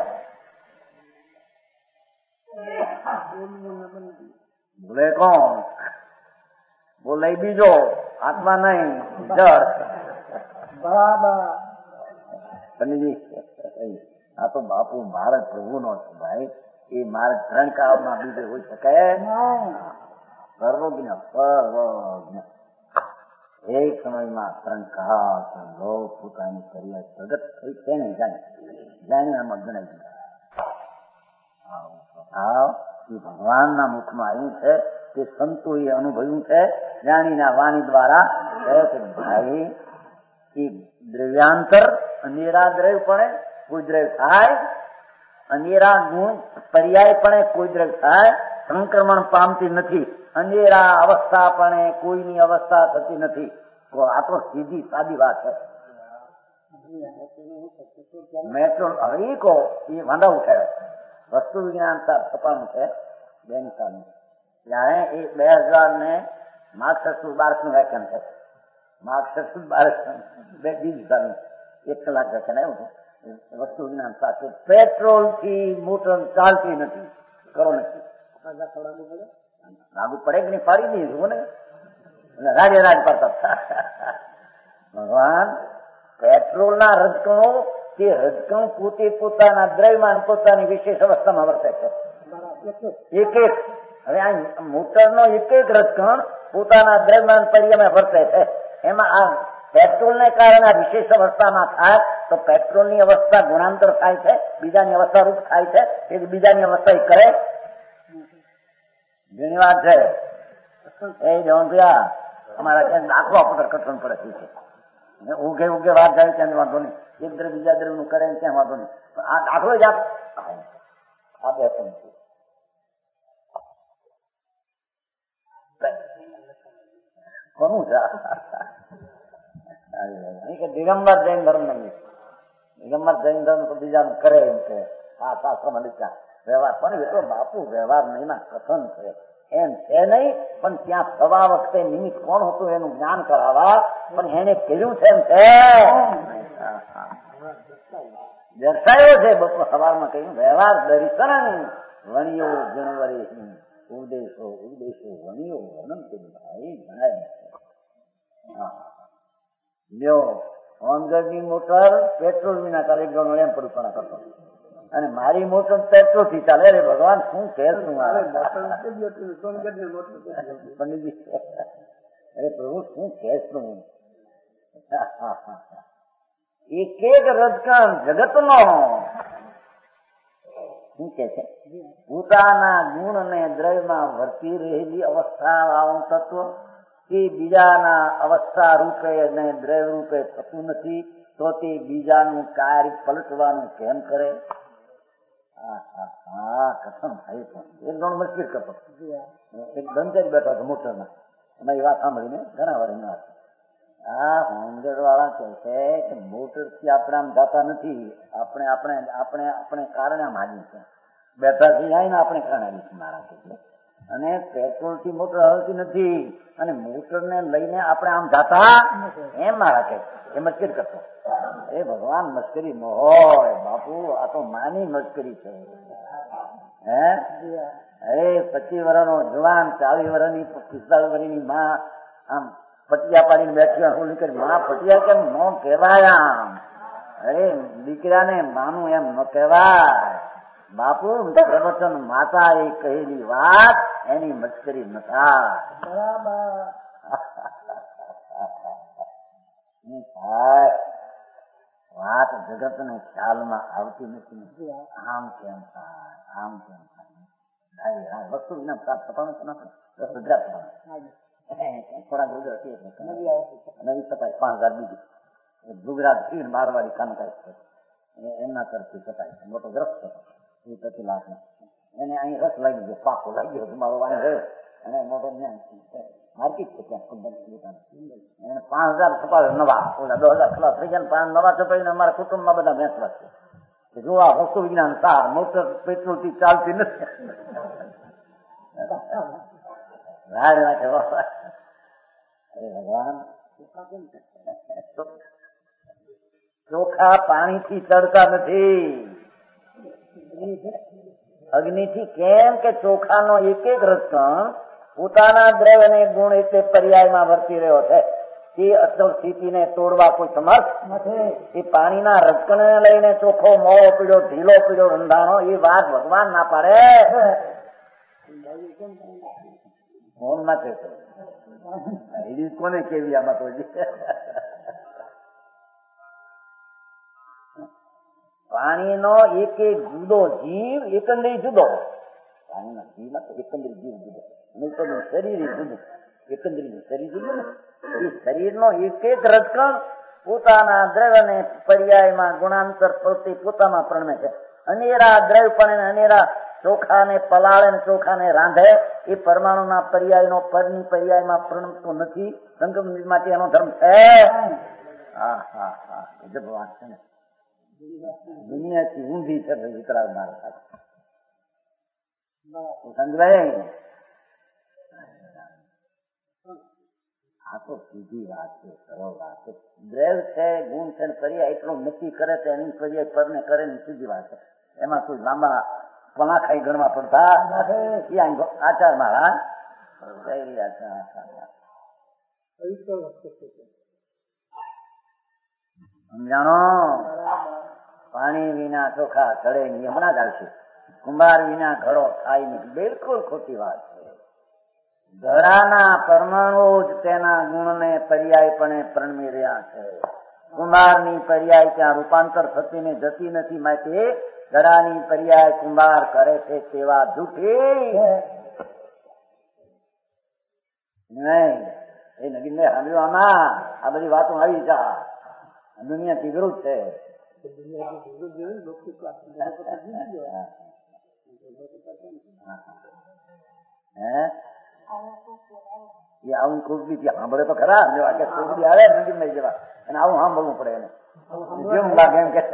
B: બોલે કોણ? બોલે બીજો આત્મા નહીં જળ. બરાબર આ તો બાપુ માર્ગ પ્રભુ નો છે ભાઈ. એ માર્ગ ત્રણ કાળમાં બીજે હોઈ શકે સર્વજ્ઞ સર્વજ્ઞ એક સમયમાં ત્રણ કાળ લોક પોતાની કરિયર પ્રગટ થઈ છે ને જાણે જાણે આમાં ગણાય આવ એ ભગવાનના મુખમાં આવ્યું છે તે સંતો એ અનુભવ્યું છે. જાણીના વાણી દ્વારા કહે છે ભાઈ એ દ્રવ્યાંતર અનેરા દ્રવ્ય પણ કોઈ દ્રવ્ય થાય, અનેરા ગુણ પર્યાય પણ કોઈ દ્રવ્ય થાય, સંક્રમણ પામતી નથી. અનેરા અવસ્થા પણ કોઈની અવસ્થા થતી નથી. આ તો સીધી સાદી વાત છે. મેટ્રો હવે કહો એ વાંધા ઉઠાય વસ્તુ વિજ્ઞાન છપાનું છે બે નિશાળનું. ત્યારે એ બે હજાર ને માર્ક્સેસ બારસ નું વ્યાખ્યાન છે. માર્ક્સેસ બારસ બે બીજી સાલનું એક કલાક ચલાવ્યું હતું વસ્તુ વિજ્ઞાન સાથે. પેટ્રોલ થી મોટર ચાલતી નથી, કરો નથી લાગુ પડે કે નહીં પાડી દઈશું ને રાજે રાજ પડતા. ભગવાન પેટ્રોલ ના રજકણો તે રજકણ પોતે પોતાના દ્રવ્યમાં પોતાની વિશેષ અવસ્થામાં વર્તે છે. એક એક હવે આ મોટર નો એક એક રજકણ પોતાના દ્રવ્યમાન પર્યાયમાં વર્તે છે. એમાં આ પેટ્રોલ ને કારણે આ વિશેષ અવસ્થામાં થાય તો પેટ્રોલ ની અવસ્થા ગુણાંતર થાય છે, બીજાની અવસ્થા રૂપ થાય છે. એ બીજાની અવસ્થા એ કરે ઘણી વાત છે. એ જોયા અમારા ક્યાંક દાખલો પકડ કઠણ પડે છે. ઉગે ઉગે વાત જાય ત્યાં વાંધો નહીં, એક દ્રવ્ય બીજા દ્રવ્ય નું કરે ત્યાં વાંધો નહીં. આ દાખલો જ આ બે કોનું છે દિગંબર જૈન ધર્મ નથી. દિગંબર જૈન ધર્મ તો બીજાનું કરે એમ કે આ શાસ્ત્રમાં લીધા વ્યવહાર પણ એટલો બાપુ વ્યવહાર નહીં કથન છે એમ છે નહીં. પણ ત્યાં થવા વખતે નિમિત્ત કોણ હતું એનું જ્ઞાન કરાવવા, પણ એને કર્યું છે એમ છે દર્શાયો છે. બપોર સવારમાં કહ્યું વ્યવહાર દર્શન વણીઓ જણવરે ઉદેશો ઉદેશો વણીઓ અનંત ભાઈ ગણાય. લ્યો હોમગઢની મોટર પેટ્રોલ વિના ચાલે, એક ગણો એમ પડું કરતો અને મારી મોટર પેટ્રોલ થી ચાલે. અરે ભગવાન શું કે પંડિતજી, અરે પ્રભુ શું કે એક એક રજકણ જગત નો શું કે છે પોતાના ગુણ અને દ્રવ્યમાં વર્તી રહેલી અવસ્થા વાળું તત્વ તે બીજાના અવસ્થા રૂપે અને દ્રવ્ય રૂપે થતું નથી, તો તે બીજાનું કાર્ય પલટવાનું કેમ કરે? હા કથન થાય પણ એક ગણ મુશ્કેલ કરતો. એક ધનચર બેઠો હતો મોટરમાં, અમારી વાત સાંભળીને ઘણા વાર એની વાત. આ હોમગઢ વાળા કહે છે કે મોટર થી આપણે આમ જતા નથી, આપણે આપણે આપણે આપણે કારણે આમ હાજી છે, બેઠા થી આવીને આપણે કારણે હાજી છે મારા છે. અને પેટ્રોલ થી મોટર હલતી નથી અને મોટર ને લઈને આપણે આમ જાતા એમ મારા કે એ મસ્કરી કરતો. એ ભગવાન મસ્કરી ન હોય બાપુ, આ તો માની મસ્કરી છે. હે અરે પચીસ વર્ષનો જવાન, ચાલીસ વર્ષની પિસ્તાલીસ વર્ષની માં આમ પટિયા પાડીને બેઠી હું નીકળી માં પટિયા કેમ ન કહેવાય? આમ અરે દીકરાને માનું એમ ન કહેવાય બાપુ. પ્રવચન માતા એ કહેલી વાત એની મસ્કરી ન થાય. વાત જગત ને ખ્યાલમાં આવતી નથી. આમ કેમ થાય, આમ કેમ થાય વસ્તુ વિના પ્રાપ્ત થવાનું ગુજરાત થોડા ગુજરાત નવી સફાઈ પાંચ હજાર બીજી ગુજરાત ફી મારવાડી કામકાજ છે એમના તરફથી સફાઈ મોટો ગ્રસ્ત એ પછી લાભ એને અહીં રસ લાગી ગયો, પાકો લાગી ગયો મારો વાંધો રહ્યો અને મોટો માર્કેટ છે ત્યાં એને પાંચ હજાર છપાવે નવા, ઓલા દસ હજાર ખલાસ થઈ ગયા. પાંચ નવા છપાવીને અમારા કુટુંબમાં બધા વેચવા છે. જો આ વસ્તુ વિજ્ઞાન સાર મોટર પેટ્રોલ થી ચાલતી નથી. રાડ નાખે ભગવાન. ચોખા પાણી થી ચડતા નથી, અગ્નિ થી. કેમ કે ચોખાનો એક એક રજકણ પોતાના દ્રવ્ય અને ગુણ એટલે પર્યાયમાં વર્તી રહ્યો છે. તે અચળ સ્થિતિને તોડવા કોઈ સમર્થ નથી. એ પાણીના રજકણને લઈને ચોખ્ખો મોળો પીડ્યો, ઢીલો પીડ્યો, રંધાણો એ વાત ભગવાન ના પાડે. કોણ ના કે કોને કેવી આમાં તો પાણીનો એક એક જુદો જીવ એકંદરી જુદો, પાણીના જીવમાં તો એકંદરી જીવ જુદો, શરીર જુદું, એકંદરી શરીર જુદું ને. એ શરીરનો એક એક રજકણ પોતાના દ્રવ્ય ને પર્યાયમાં ગુણાંતર પ્રતિ પોતામાં પ્રણમે છે. અનેરા દ્રવ્ય પણ અનેરા ચોખાને પલાળે ને ચોખાને રાંધે એ પરમાણુના પર્યાયનો પરની પર્યાયમાં પ્રણમતો નથી. સંગમ માટે એનો ધર્મ છે. હા હા હા ગજબ વાત છે ને. દુનિયાથી ઊંધી છે વિતરાગ મારા સાથે સમજાય. આ તો સીધી વાત છે, સરળ વાત છે. દ્રવ છે, ગુણ છે, પર્યાય એટલું નક્કી કરે તો એની પર્યાય પરને કરે ને સીધી વાત છે. એમાં કોઈ લાંબા પલા ખાઈ ગણવા પડતા આચાર મારા કઈ રહ્યા સમજાણો. પાણી વિના ચોખા ચડે નહીં, હમણાં જ આવશે. કુંભાર વિના ઘડો થાય નહીં, બિલકુલ ખોટી વાત છે. ઘડાના પરમાણુ જ તેના ગુણને પર્યાયપણે પરણવી રહ્યા છે. કુંભારની પર્યાય ત્યાં રૂપાંતર થતી ને જતી નથી, માટે ઘડાની પર્યાય કુંભાર કરે છે તેવા જૂઠી નહીં. એ નગીન ને સાંભળવામાં આ બધી વાતો આવી જા દુનિયાથી વિરુદ્ધ છે. હે આવું કોઈ બી સાંભળે તો ખરા, કોઈ બી આવે નગીન નહીં જવા અને આવું સાંભળવું પડે એને જેવું લાગે એમ કે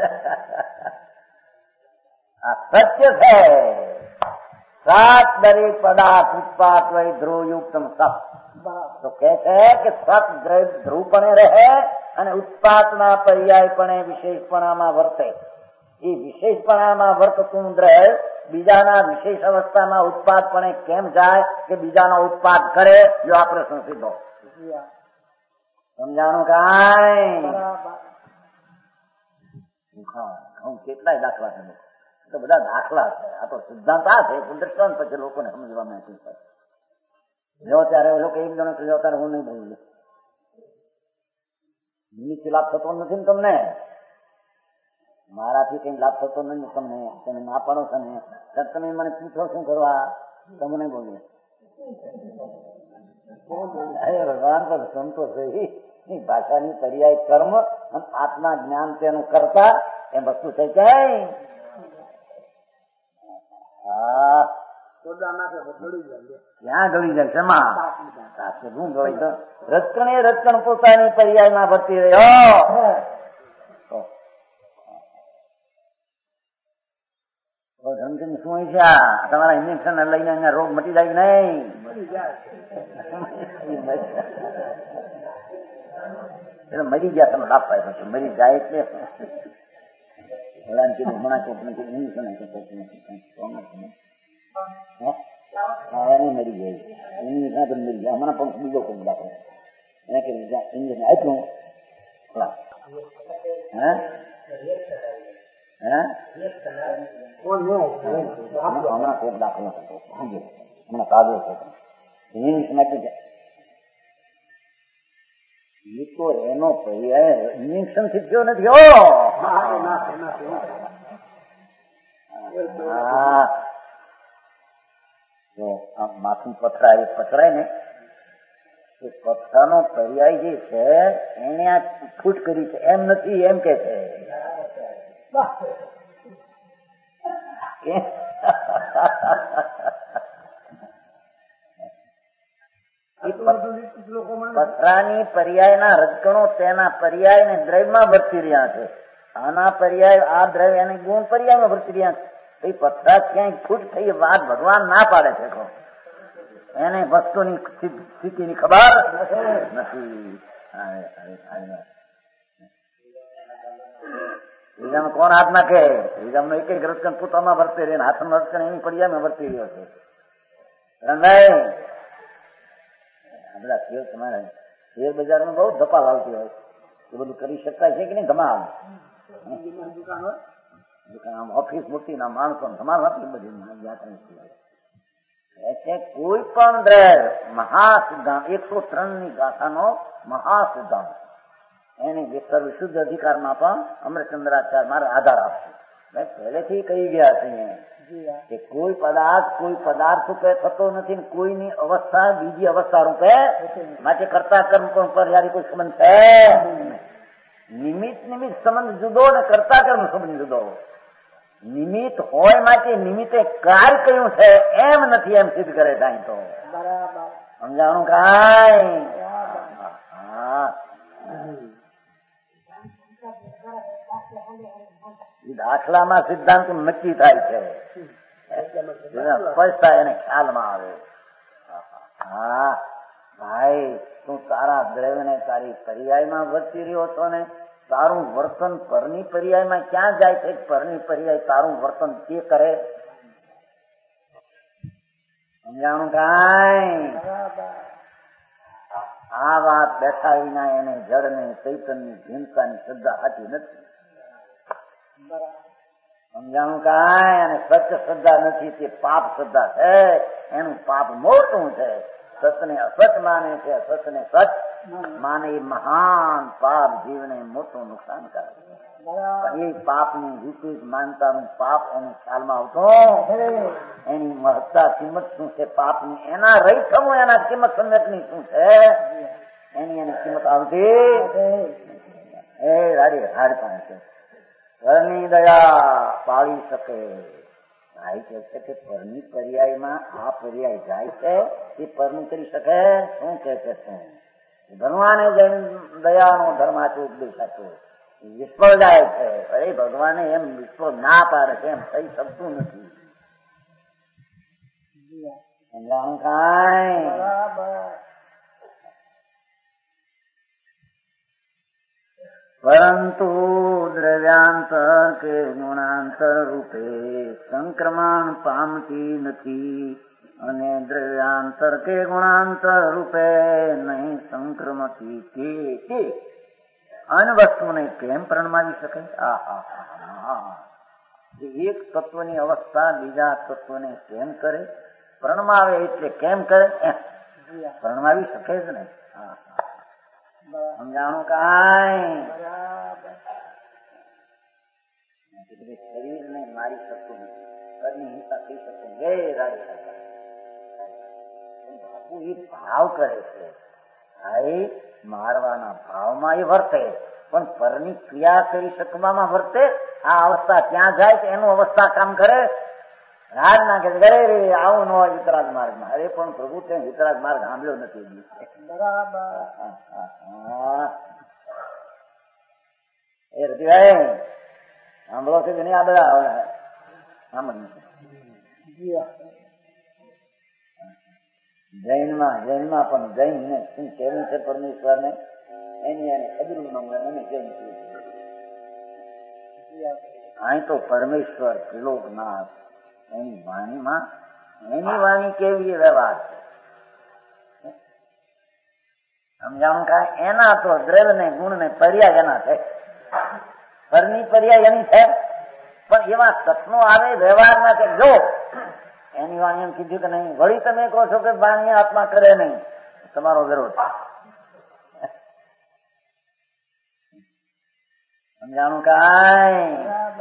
B: આ સત્ય છે. સાત દરેક પદાર્થ ઉત્પાદ વય ધ્રુવયુક્તમ સપ તો કે છે કે સત ધ્રુવપણે રહે અને ઉત્પાદના પર્યાયપણે વિશેષપણામાં વર્તે. એ વિશેષપણામાં વર્તતું દ્રવ્ય બીજાના વિશેષ અવસ્થામાં ઉત્પાદપણે કેમ જાય કે બીજાનો ઉત્પાદ કરે? જો આ પ્રશ્ન સીધો સમજાણું કાંઈ? હું કેટલાય દાખલા છે, તો બધા દાખલા છે. આ તો સિદ્ધાંત આ છે, દ્રષ્ટાંત પછી લોકોને સમજવા મહેસૂસ થાય. જો ત્યારે લોકો એક જણ કહ્યું ત્યારે હું નહીં બોલું, નિમિત્તથી લાભ થતો નથી ને તમને, મારાથી કઈ લાભ થતો નથી તમને, તમે ના પાડો છો ને તમે મને પૂછો શું કરવા, તમે નહીં બોલું. ભગવાન પર સંતોષ છે. ભાષાની પર્યાય કર્મ અને આત્મા જ્ઞાન તેનું કરતા એ વસ્તુ છે કે ક્યાં ગળી જાય છે? શું ગળી તો રચકણ એ રચકણ પોતાની પર્યાયમાં વર્તી રહ્યો. ધમધમ શું હોય છે? તમારા ઇન્જેક્શન લઈને અહીંયા રોગ મટી જાય નહીં? એટલે મરી ગયા તમે લાભ પાય પછી મરી જાય એટલે હમણાં ચોપને ઇન્જેક્શન મરી ગઈ ઇન્જેક્શન મરી ગયા. હમણાં પણ બીજો કોઈ દાખલો એને કે ઇન્જેક્શન આપ્યું હે હે હમણાં કોક દાખલો હમણાં કાવ્યો છે ઇન્જેક્શન આપી જાય. એ તો એનો પર્યાય ઇન્જેક્શન થી થયો નથી. માથું પથરાય પથરાય ને એ પથરાનો પર્યાય જે છે એને આ ફૂટ કરી છે એમ નથી, એમ કે છે પથરાની પર્યાયના રજકણો તેના પર્યાય ને દ્રવ્યમાં વર્તી રહ્યા છે. આના પર્યાય આ દ્રવ્ય અને ગુણ પર્યાયમાં વર્તી રહ્યા છે. પથરા ક્યાંય ફૂટ થઈ વાત ભગવાન ના પાડે છે, એને વસ્તુની સ્થિતિની ખબર નથી. બીજામાં કોણ હાથ નાખે? બીજામાં એક એક રજકણ પોતામાં વર્તી રહે, હાથમાં રજકણ એની પર્યાયમાં વર્તી રહ્યો છે. બધા શેર તમારે શેર બજારમાં બહુ ધપાલ આવતી હોય, એ બધું કરી શકાય છે કે નહીં? ધમાલ દુકાન ઓફિસ મોટી ના માણસો ધમાલ હતી બધી. કોઈ પણ દ્રવ્ય મહાસિદ્ધાંત એકસો ત્રણ ની ગાથાનો મહાસિદ્ધાંત એની વિસ્તર વિશુદ્ધ અધિકારમાં પણ અમરચંદ્રાચાર્ય મારે આધાર આપશે. પહેલેથી કહી ગયા છીએ કે કોઈ પદાર્થ કોઈ પદાર્થ રૂપે થતો નથી, કોઈની અવસ્થા બીજી અવસ્થા રૂપે માટે કરતા કર્મ પણ પર્યાય કોઈ સંબંધ છે. નિમિત્ત નિમિત્ત સંબંધ જુદો ને કરતા કર્મ સંબંધ જુદો. નિમિત્ત હોય માટે નિમિત્તે કાર્ય કયું છે એમ નથી, એમ સિદ્ધ કરે થાય તો સમજાણું કાંઈ? હા, દાખલામાં સિદ્ધાંત નક્કી થાય છે, સ્પષ્ટતા એને ખ્યાલમાં આવે. હા ભાઈ, તું તારા આ દ્રવ્યને તારી પર્યાયમાં વર્તી રહ્યો છો ને, તારું વર્તન પરની પર્યાયમાં ક્યાં જાય છે? પરની પર્યાય તારું વર્તન તે કરે. સમજાણું કાંઈ? આ વાત બેઠા વિના એને જળ ને ચૈતન્ય ભીમતાની શ્રદ્ધા સાચી નથી. સમજાણું કાંઈ? અને સત્ય શ્રદ્ધા નથી, તે પાપ શ્રદ્ધા છે. એનું પાપ મોટું છે. સતને અસત માને છે, અસતને સત માને એ મહાન પાપ જીવને મોટું નુકસાન કરે. એ પાપની વિપરીત માનતાનું પાપ એની ખ્યાલમાં આવતો, એની મહત્તા કિંમત શું છે પાપની, એના રહી થવું એના કિંમત સંગતની શું છે એની એની કિંમત આવતી એ રાડી હાર પાસે ઘરની દયા પાળી શકે. ભાઈ કહે છે કે પરની પર્યાયમાં આ પર્યાય જાય છે એ પરની કરી શકે. શું કે છે? શું ભગવાને જૈન દયાનો ધર્મ આચો ઉપદેશ આપ્યો, વિશ્વ જાય છે. અરે ભગવાને એમ વિશ્વ ના પાડે છે, એમ થઈ શકતું નથી. સમજાણું કાંઈ? પરંતુ દ્રવ્યાંતર કે ગુણાંતર રૂપે સંક્રમણ પામતી નથી, અને દ્રવ્યાંતર કે ગુણાંતર રૂપે નહીં સંક્રમતી તે અન્ય વસ્તુને કેમ પરણમાવી શકે? એક તત્વની અવસ્થા બીજા તત્વને કેમ કરે? પરણમાવે એટલે કેમ કરે? પરણમાવી શકે જ નહીં. સમજાણું કાંઈ? શરીરને મારી શકતું નથી, ઘરની હિંસા થઈ શકતું નથી. બાપુ એ ભાવ કરે છે, ભાઈ મારવાના ભાવમાં એ વર્તે, પણ પરની ક્રિયા કરી શકવામાં વર્તે. આ અવસ્થા ત્યાં જાય તો એનું અવસ્થા કામ કરે. રાજ ના કે અરે રે આવું ન હોય વિતરાગ માર્ગમાં. અરે પણ પ્રભુ તે વિતરાગ માર્ગ સાંભળ્યો નથી. બરાબર. એ રતિભાઈ સાંભળો છે કે નહીં? આ બધા સાંભળ જૈનમાં જૈનમાં પણ જૈન ને શું કેવું છે પરમેશ્વર ને એની એને અજરું ન મળે એને જૈન અહીં તો પરમેશ્વર ત્રિલોકનાથ એની વાણીમાં એની વાણી કેવી વ્યવહાર છે સમજાણું કાંઈ? એના તો દ્રવ્ય ને ગુણ ને પર્યાય એના છે, પરની પર્યાય એની છે, પણ એવા સપનો આવે વ્યવહારમાં કે જો એની વાણી એમ કીધું કે નહીં, વળી તમે કહો છો કે વાણી આત્મા કરે નહીં, તમારો વિરોધ. સમજાણું કાંઈ?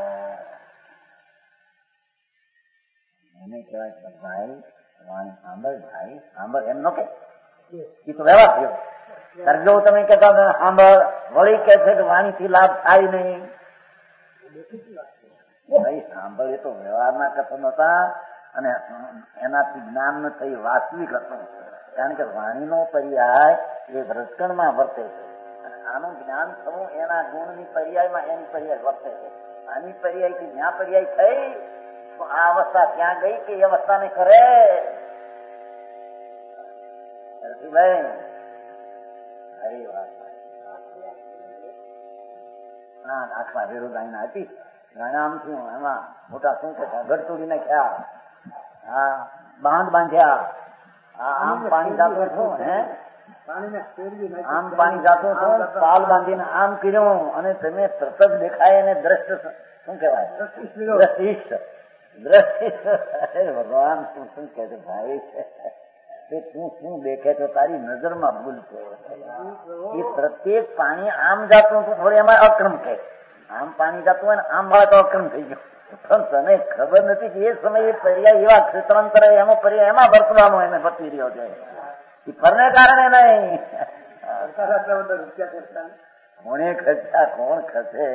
B: એને કહેવાય ભાઈ વાણી સાંભળ, ભાઈ સાંભળ એમ નો કે એ તો વ્યવહાર થયો. કરજો તમે કહેતા સાંભળ, વળી કે છે કે વાણીથી લાભ થાય નહીં. ભાઈ સાંભળ એ તો વ્યવહારના કથન હતા, અને એનાથી જ્ઞાન ન થઈ વાસ્તવિક હતું. કારણ કે વાણીનો પર્યાય એ વ્રતકણમાં વર્તે છે, અને આનું જ્ઞાન થવું એના ગુણની પર્યાયમાં એની પર્યાય વર્તે છે. આની પર્યાયથી જ્યાં પર્યાય થઈ તો આ અવસ્થા ત્યાં ગઈ કે એ અવસ્થાને કરે. ભાઈ અરે વાત ના આખા વિરોધ આઈને હતી. આમ શું એમાં મોટા શું છે ગઢતોડી નાખ્યા, હા બાંધ બાંધ્યા, આમ પાણી જાતું હતું હે આમ પાણી જાતું હતું પાલ બાંધીને આમ કર્યું, અને તમે તરત જ દેખાય અને દ્રષ્ટ શું કહેવાય દ્રષ્ટિષ્ઠ દ્રષ્ટિષ્ઠ ભગવાન શું શું કે છે ભાઈ કે તું શું દેખે તો તારી નજરમાં ભૂલ છે. એ પ્રત્યેક પાણી આમ જાતું હતું થોડી એમાં અક્રમ કે આમ પાણી જતું હોય ને આમ વાળા તો અક્રમ થઈ ગયું, પણ તને ખબર નથી કે એ સમયે પર્યાય એવા ક્ષેત્રાંતર એનો પર્યાય એમાં વર્તવાનો એને વર્તી રહ્યો છે. એ ફરને કારણે નહીં કોણે ખર્ચા કોણ ખસે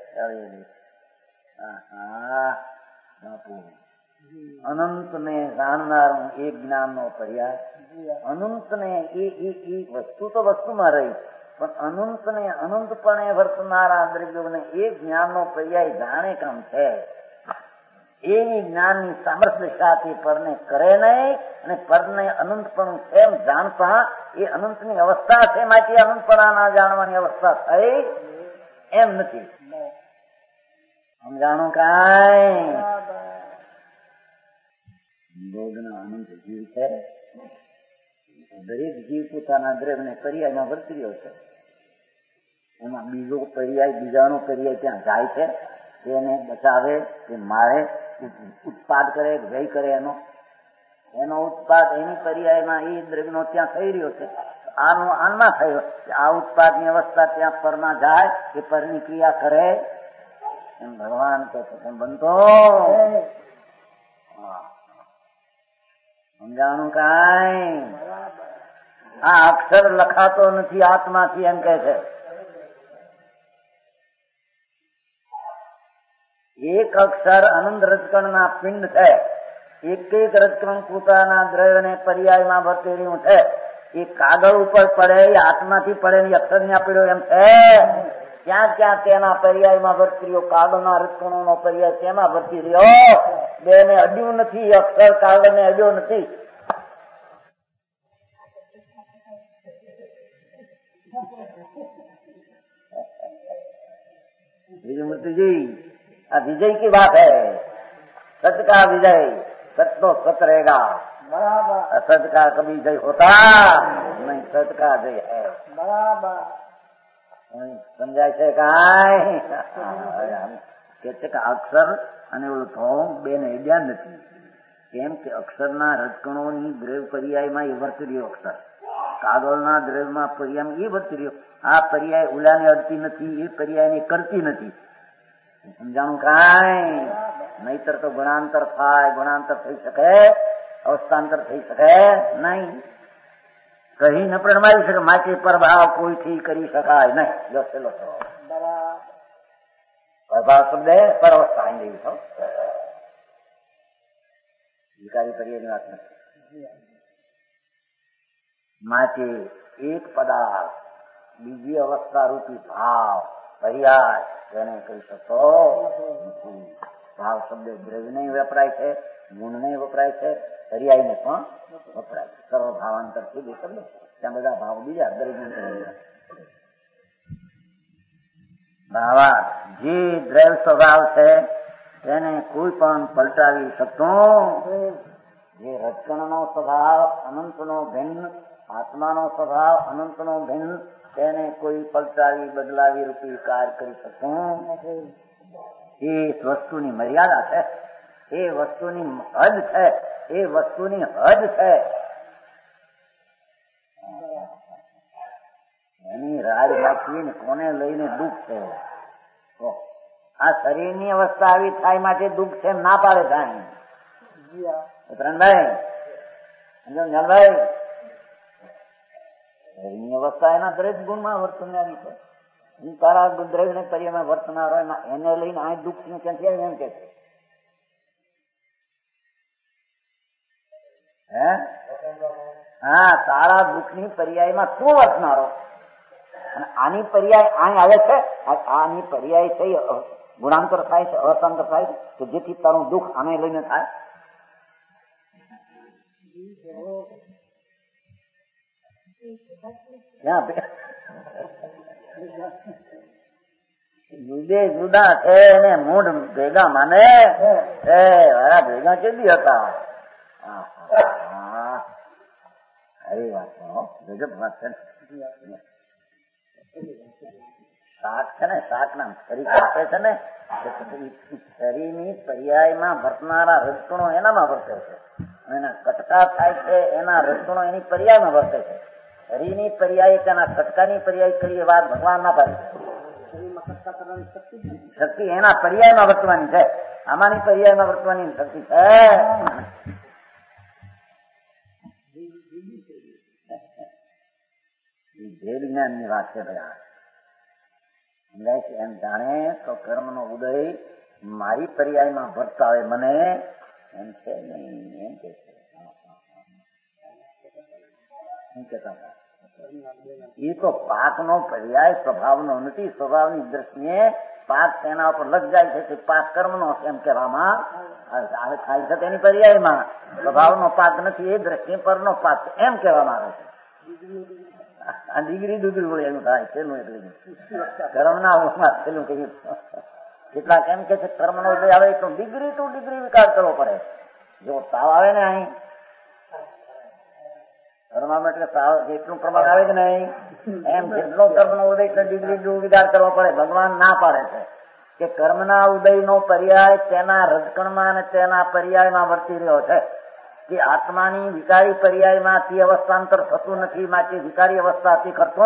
B: બાપુ અનંત ને જાણનારું એ જ્ઞાન નો પર્યાય. અનંત ને એ વસ્તુ તો વસ્તુમાં રહી, પણ અનંત ને અનંતપણે વર્તનારા દ્રવ્યોને એ જ્ઞાન નો પર્યાય જાણે કામ છે. એવી જ્ઞાનની સામર્થ્યશાથી પરને કરે નહીં અને પરને અનંતપણું છે એમ જાણતા એ અનંતની અવસ્થા છે, માટે અનંતપણા ના જાણવાની અવસ્થા થઈ એમ નથી. સમજાણું કાંઈ? યોગના અનંત જીવ છે. દરેક જીવ પોતાના દ્રવ્યને પર્યાયમાં વર્તર્યો છે. એમાં બીજો પર્યાય બીજાનો પર્યાય ત્યાં જાય છે, તેને બચાવે, તે મારે, ઉત્પાદ કરે, વ્યય કરે, એનો એનો ઉત્પાદ એની પર્યાયમાં એ દ્રવ્યનો ત્યાં થઈ રહ્યો છે. આનો આનમાં થયો આ ઉત્પાદની અવસ્થા ત્યાં પરમાં જાય કે પરની ક્રિયા કરે એમ ભગવાન કે બનતો. સમજાણું કાંઈ? આ અક્ષર લખાતો નથી આત્માથી એમ કે છે. એક અક્ષર અનંત રજકણના પિંડ છે. એક એક રજકણ પોતાના દ્રવ્યને પર્યાયમાં વર્તી રહ્યું છે. એ કાગળ ઉપર પડે, એ આત્માથી પડે ને અક્ષર ત્યાં પડ્યો એમ છે. ક્યાં ક્યાં તેના પર્યાયમાં વર્તી રહ્યો, કાગળના રજકણોનો પર્યાય તેમાં વર્તી રહ્યો. બે ને અડ્યું નથી, અક્ષર કાગળ ને અડ્યો નથી. विजय विजय की बात है. सत्य का विजय, सत्य तो सत्य रहेगा. बराबर. असत्य का कभी जय होता नहीं, सत्य का जय है. बराबर. સમજાય છે કાંઈ? કે અક્ષર અને ઓલું થોમ બે ને અડ્યા નથી. કેમ કે અક્ષરના રજકણોની દ્રવ્ય પર્યાયમાં એ વર્તી રહ્યો અક્ષર, કાગળના દ્રવ્યમાં પર્યાય એ વર્તી રહ્યો. આ પર્યાય ઉલાને અડતી નથી, એ પર્યાયને કરતી નથી. સમજાણું કાંઈ? નહીતર તો ગુણાંતર થાય, ગુણાંતર થઈ શકે, અવસ્થાંતર થઈ શકે નહીં. કહી ન પ્રમાવી શકે, માટે પ્રભાવ કોઈથી કરી શકાય નહીં. જો પેલો પ્રભાવ શબ્દ પર અવસ્થા આવી ગઈ છો, વિકારી પર્યાયની વાત નથી. માટે એક પદાર્થ બીજી અવસ્થા રૂપી ભાવ પર્યાય તેને કહી શકો નથી. ભાવ શબ્દ દ્રવ્ય નહીં વપરાય છે, ગુણ નહીં વપરાય છે, પર્યાય ને પણ વપરાય છે. સર્વ ભાવાંતર થી બે શબ્દ ત્યાં બધા ભાવ બીજા દ્રવ્ય. ભાવા જે દ્રવ્ય સ્વભાવ છે તેને કોઈ પણ પલટાવી શકતું. જે રજકણનો સ્વભાવ અનંતનો ભિન્ન, આત્માનો સ્વભાવ અનંતનો ભિન્ન, તેને કોઈ પલટાવી બદલાવી રૂપી કાર્ય કરી શકતું. એ વસ્તુની મર્યાદા છે, એ વસ્તુની હદ છે, એ વસ્તુની હદ છે. એની રાડ રાખીને કોને લઈને દુઃખ છે. આ શરીરની અવસ્થા આવી થાય માટે દુઃખ છે ના પાડે થાય. ઉત્તરાયણભાઈ જલભાઈ, શરીરની અવસ્થા એના દરેક ગુણમાં વર્તન આવી છે. તારા દ્રવ્ય ને પર્યાયમાં વર્તનાર હોય એને લઈને આ દુઃખ ક્યાંથી આવે એમ કે છે. હે હા, તારા દુઃખ ની પર્યાયમાં શું વર્તનારો અને આની પર્યાય અહીં આવે છે. આની પર્યાય છે ગુણાંતર થાય છે, અવસ્થાંતર થાય છે, તો જેથી તારું દુઃખ આને લઈને થાય. જુદે જુદા છે ને મૂળ ભેગા માને વાળા ભેગા કેવી હતા. અરે વાત ગજબ વાત છે. શાક છે ને, શાક ના શરીર કાપે છે ને, શરીરની પર્યાયમાં વર્તનારા રજકણો એનામાં વર્તે છે. એના કટકા થાય છે, એના રજકણો એની પર્યાયમાં વર્તે છે. શરીરની પર્યાય તેના કટકાની પર્યાય કરીએ વાત ભગવાન ના પાડે છે. શક્તિ એના પર્યાયમાં વર્તવાની છે, આમાંની પર્યાયમાં વર્તવાની શક્તિ છે. ભેદ જ્ઞાન ની વાત છે બધા. સમજાય છે? એમ જાણે તો કર્મ નો ઉદય મારી પર્યાયમાં વર્તાવે મને એમ છે નહીં, એમ કે છે. શું કેતા એ તો પાક નો પર્યાય સ્વભાવનો નથી. સ્વભાવની દ્રષ્ટિએ પાક તેના ઉપર લગ જાય છે તે પાક કર્મનો એમ કહેવામાં આવે થાય છે. તેની પર્યાયમાં સ્વભાવનો પાક નથી, એ દ્રષ્ટિ પરનો પાક એમ કહેવામાં આવે છે. આ ડિગ્રી ડુગરી વળે એનું થાય પેલું એટલે કર્મના પેલું કહ્યું. કેટલાક એમ કે છે કર્મનો ઉદય આવે તો ડિગ્રી ટુ ડિગ્રી વિકાસ કરવો પડે. જો તાવ આવે ને અહીં કર્મમાં એટલે તાવ જેટલું પ્રમાણ આવે કે નહીં એમ જેટલો કર્મનો ઉદય એટલે ડિગ્રી ટુ વિકાસ કરવો પડે. ભગવાન ના પાડે છે કે કર્મના ઉદયનો પર્યાય તેના રજકણમાં અને તેના પર્યાયમાં વર્તી રહ્યો છે કે આત્માની વિકારી પર્યાયમાંથી અવસ્થાંતર થતું નથી, માટે વિકારી અવસ્થાથી કરતો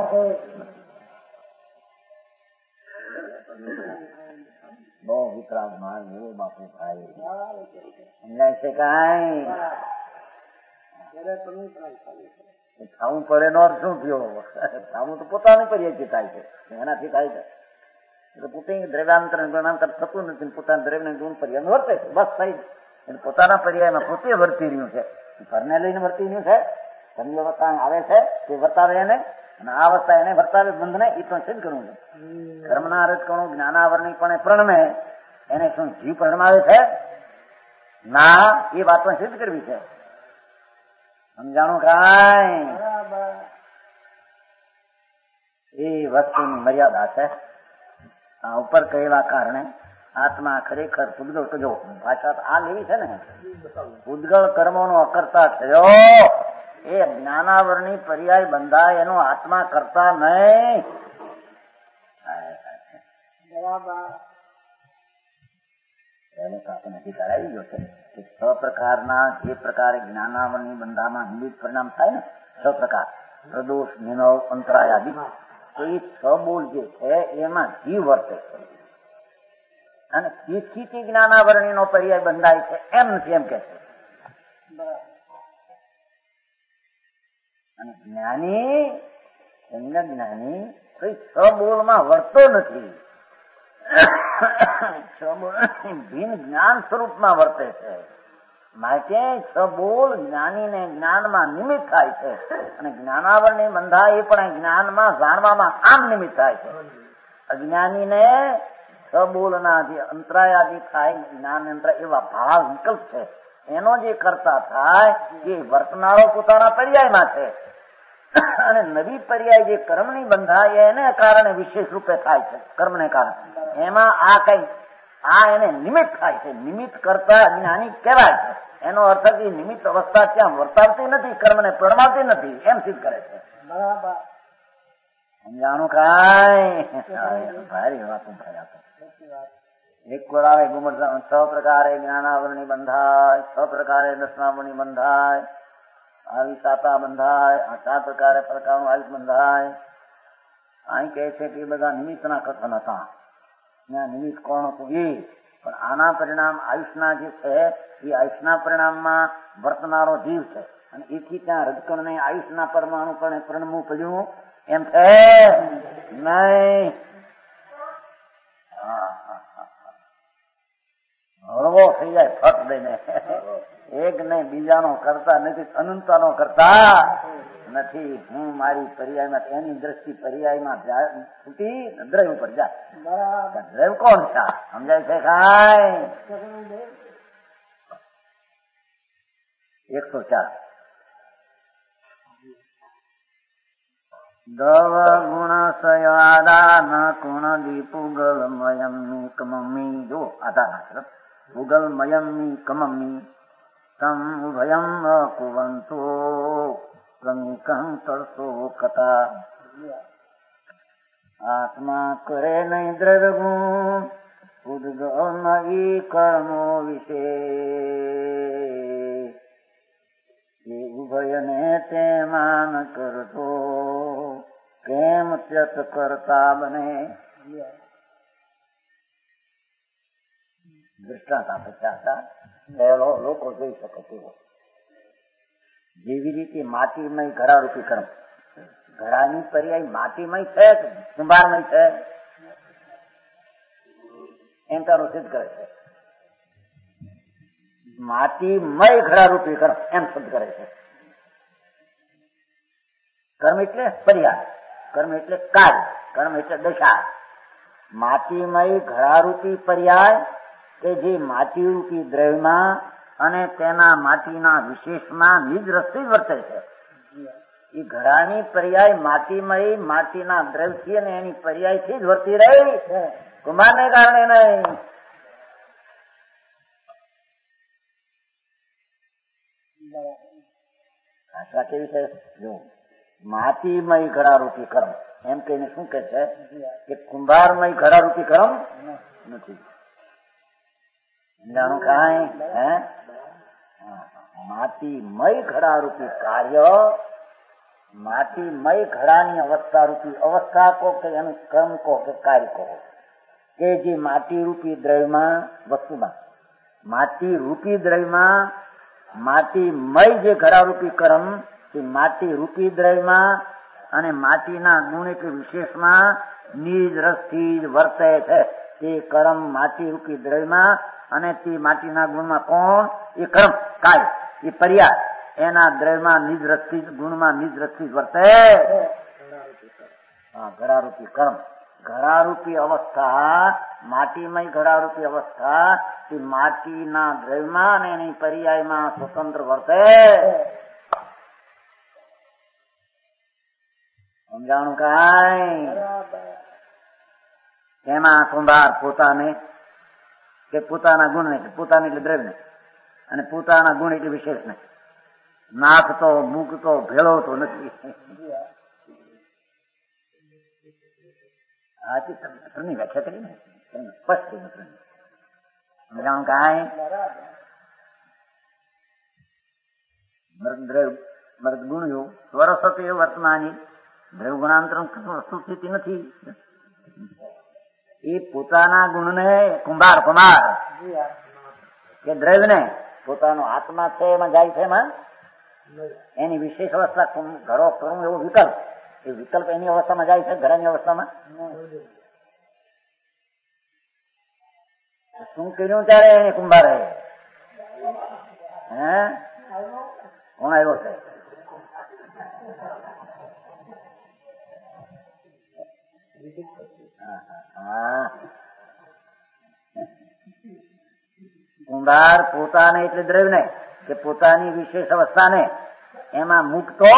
B: બહુ વિતરાગ માલ એવું બાપુ ભાઈ સમજાય છે. કઈ ખાવું પડે નો શું થયો? ખાવું તો પોતાની પર્યાયથી થાય છે, એનાથી થાય છે. એટલે પોતે દ્રવ્યાંતર ગુણાંતર થતું નથી, પોતાના દ્રવ્ય ગુણ પર્યાય વર્તે છે, બસ થઈ એટલે પોતાના પર્યાયમાં પોતે વર્તી રહ્યું છે. ઘરને લઈને વર્તી રહ્યું છે, ઘરની અવસ્થા આવે છે તે વર્તાવે એને, અને આ અવસ્થા એને વર્તાવે બંધને એ પણ સિદ્ધ કરવું છે. કર્મના રજકણું જ્ઞાનાવરણી પણ પ્રણમે એને શું જીવ પરમાવે છે ના, એ વાત પણ સિદ્ધ કરવી છે. સમજાણું કાંઈ? એ વસ્તુની મર્યાદા છે. આ ઉપર કહેવા કારણે આત્મા ખરેખર પૂદગલ કજો ભાષા આ લેવી છે ને, પૂદગલ કર્મોનો અકર્તા થયો એ જ્ઞાનાવરણી પર્યાય બંધાય એનો આત્મા કરતા નહીં. એને તો આપણે અધિકાર આવી ગયો છે કે છ પ્રકારના જે પ્રકારે જ્ઞાનાવરણી બંધામાં નિમિત્ત પરિણામ થાય ને, છ પ્રકાર પ્રદોષ, નિનવ, અંતરાય આદિ, તો એ છ બોલ જે છે એમાં જીવ વર્તે છે અને તેથી તે જ્ઞાનાવરણીનો પર્યાય બંધાય છે એમ નથી, એમ કે છે. અને જ્ઞાની એમના જ્ઞાની કઈ છ બોલમાં વર્તો નથી, છ બોલ ભિન્ન જ્ઞાન સ્વરૂપમાં વર્તે છે. માટે છ બોલ જ્ઞાનીને જ્ઞાનમાં નિમિત્ત થાય છે અને જ્ઞાનાવરણી બંધાય એ પણ જ્ઞાનમાં જાણવામાં આમ નિમિત્ત થાય છે. અજ્ઞાનીને સબોલના જે અંતરાયાદી થાય જ્ઞાન અંતર એવા ભાવ વિકલ્પ છે, એનો જે કરતા થાય એ વર્તનારો પોતાના પર્યાયમાં છે અને નવી પર્યાય જે કર્મની બંધાય એને કારણે વિશેષ રૂપે થાય છે, કર્મને કારણે એમાં આ કઈ આ એને નિમિત્ત થાય છે. નિમિત્ત કરતા અજ્ઞાની કહેવાય છે. એનો અર્થ કે નિમિત્ત અવસ્થા ત્યાં વર્તાવતી નથી, કર્મને પ્રમાવતી નથી, એમ સિદ્ધ કરે છે. બરાબર સમજાણું કાંઈ? ભારી વાતો થયા. એક કોરાવે ગુમર છ પ્રકારે જ્ઞાનાવરણી બંધાય, છ પ્રકારે દસનાવરણી બંધાય, આવી સાતા બંધાય, આ ચાર પ્રકારે પ્રકારનું આયુષ બંધાય. અહીં કહે છે કે એ બધા નિમિત્તના કથન હતા. નિમિત્ત કોણ હતું એ, પણ આના પરિણામ આયુષના જે છે એ આયુષના પરિણામમાં વર્તનારો જીવ છે અને એથી ત્યાં રજકણને આયુષના પરમાણુ પણ પ્રણમવું પડ્યું એમ છે નહીં. હળવો થઈ જાય ફટ દઈને, એક નહીં બીજાનો કરતા નથી, અનંતનો કરતા નથી. હું મારી પર્યાયમાં એની દ્રષ્ટિ પર્યાયમાં છૂટી દ્રવ્ય ઉપર જાય. દ્રવ્ય કોણ છે સમજાય છે કાંઈ? એકસો ચાર દવ ગુણ સયાદાન કુણ દીપુગલ મયમી કમમી. જો આધાર પુગલમયમી કમમી તમ ભયમ કુવંતો કંકંતરસો કથા. આત્મા કરે નહીં દ્રવ્ય ગુણ ઉદ્ગમ ઈ કર્મો વિશે એ ઉભયને તે માન કરતો કેમ ત્યત કરતા બને. દૃષ્ટાંત આપે ચાહતા પહેલો લોકો જોઈ શકે તેવો. જેવી રીતે માટીમય ઘડારૂપી કર્મ, ઘડાની પર્યાય માટીમય છે કે કુંભારમય છે એમ તારું સિદ્ધ કરે છે. માટીમય ઘડારૂપી કર્મ એમ સિદ્ધ કરે છે. કર્મ એટલે પર્યાય, કર્મ એટલે કાર્ય, કર્મ એટલે દશા. માટીમય ઘડારૂપી પર્યાય કે જે માટી રૂપી દ્રવ્યમાં અને તેના માટીના વિશેષમાં નિજ રસ્તે વર્તે છે. એ ઘડાની પર્યાય માટીમય માટીના દ્રવ્યથી અને એની પર્યાયથી જ વર્તી રહી, કુંભારને કારણે નહીં. ભાષા કેવી છે જો, માટીમય ઘડારૂપી કર્મ એમ કહીને શું કે છે કે કુંભારમય ઘડારૂપી કર્મ નથી. જાણું કાંઈ હે માટીમય ઘડારૂપી કાર્ય, માટીમય ઘડાની અવસ્થા રૂપી અવસ્થા કહો કે એનું કર્મ કહો કે કાર્ય કહો કે જે માટી રૂપી દ્રવ્યમાં વસ્તુમાં માટી રૂપી દ્રવ્યમાં માટીમય જે ઘડારૂપી કર્મ તે માટી રૂપી દ્રવ્યમાં અને માટીના ગુણ એટલે વિશેષમાં નિજ રસથી જ વર્તે છે. તે કર્મ માટી રૂપી દ્રવ્યમાં અને તે માટીના ગુણમાં કોણ એ કર્મ કાર્ય એ પર્યાય એના દ્રવ્યમાં નિજ રસથી ગુણમાં નિજ રસથી વર્તે. હા, ઘડારૂપી કર્મ ઘડારૂપી અવસ્થા માટીમય ઘડારૂપી અવસ્થા તે માટીના દ્રવ્યમાં અને એની પર્યાયમાં સ્વતંત્ર વર્તે. સમજાણું કાંઈ? એમાં કુંભાર પોતાને કે પોતાના ગુણ ને પોતાને એટલે દ્રવ્ય ને અને પોતાના ગુણ એટલે વિશેષ ને નાખતો મૂકતો ભેળો તો નથી. ની વ્યાખ્યા કરી ને સ્પષ્ટ સમજાણું કાંઈ? મૃદ ગુણ્યો સ્વરસત એ વર્તમાની દ્રવ્ય ગુણાંતર વસ્તુ સ્થિતિ નથી. એ પોતાના ગુણને કુંભાર કુમાર કે દ્રવ્ય ને પોતાનો આત્મા છે એમાં જાય છે, એમાં એની વિશેષ અવસ્થા ઘડો કરું એવો વિકલ્પ એ વિકલ્પ એની અવસ્થામાં જાય છે, ઘડાની અવસ્થામાં શું કર્યું ત્યારે એને કુંભારે હે કોણ આવ્યો છે? કુંભાર પોતાને એટલે દ્રવ્ય ને કે પોતાની વિશેષ અવસ્થાને એમાં મૂકતો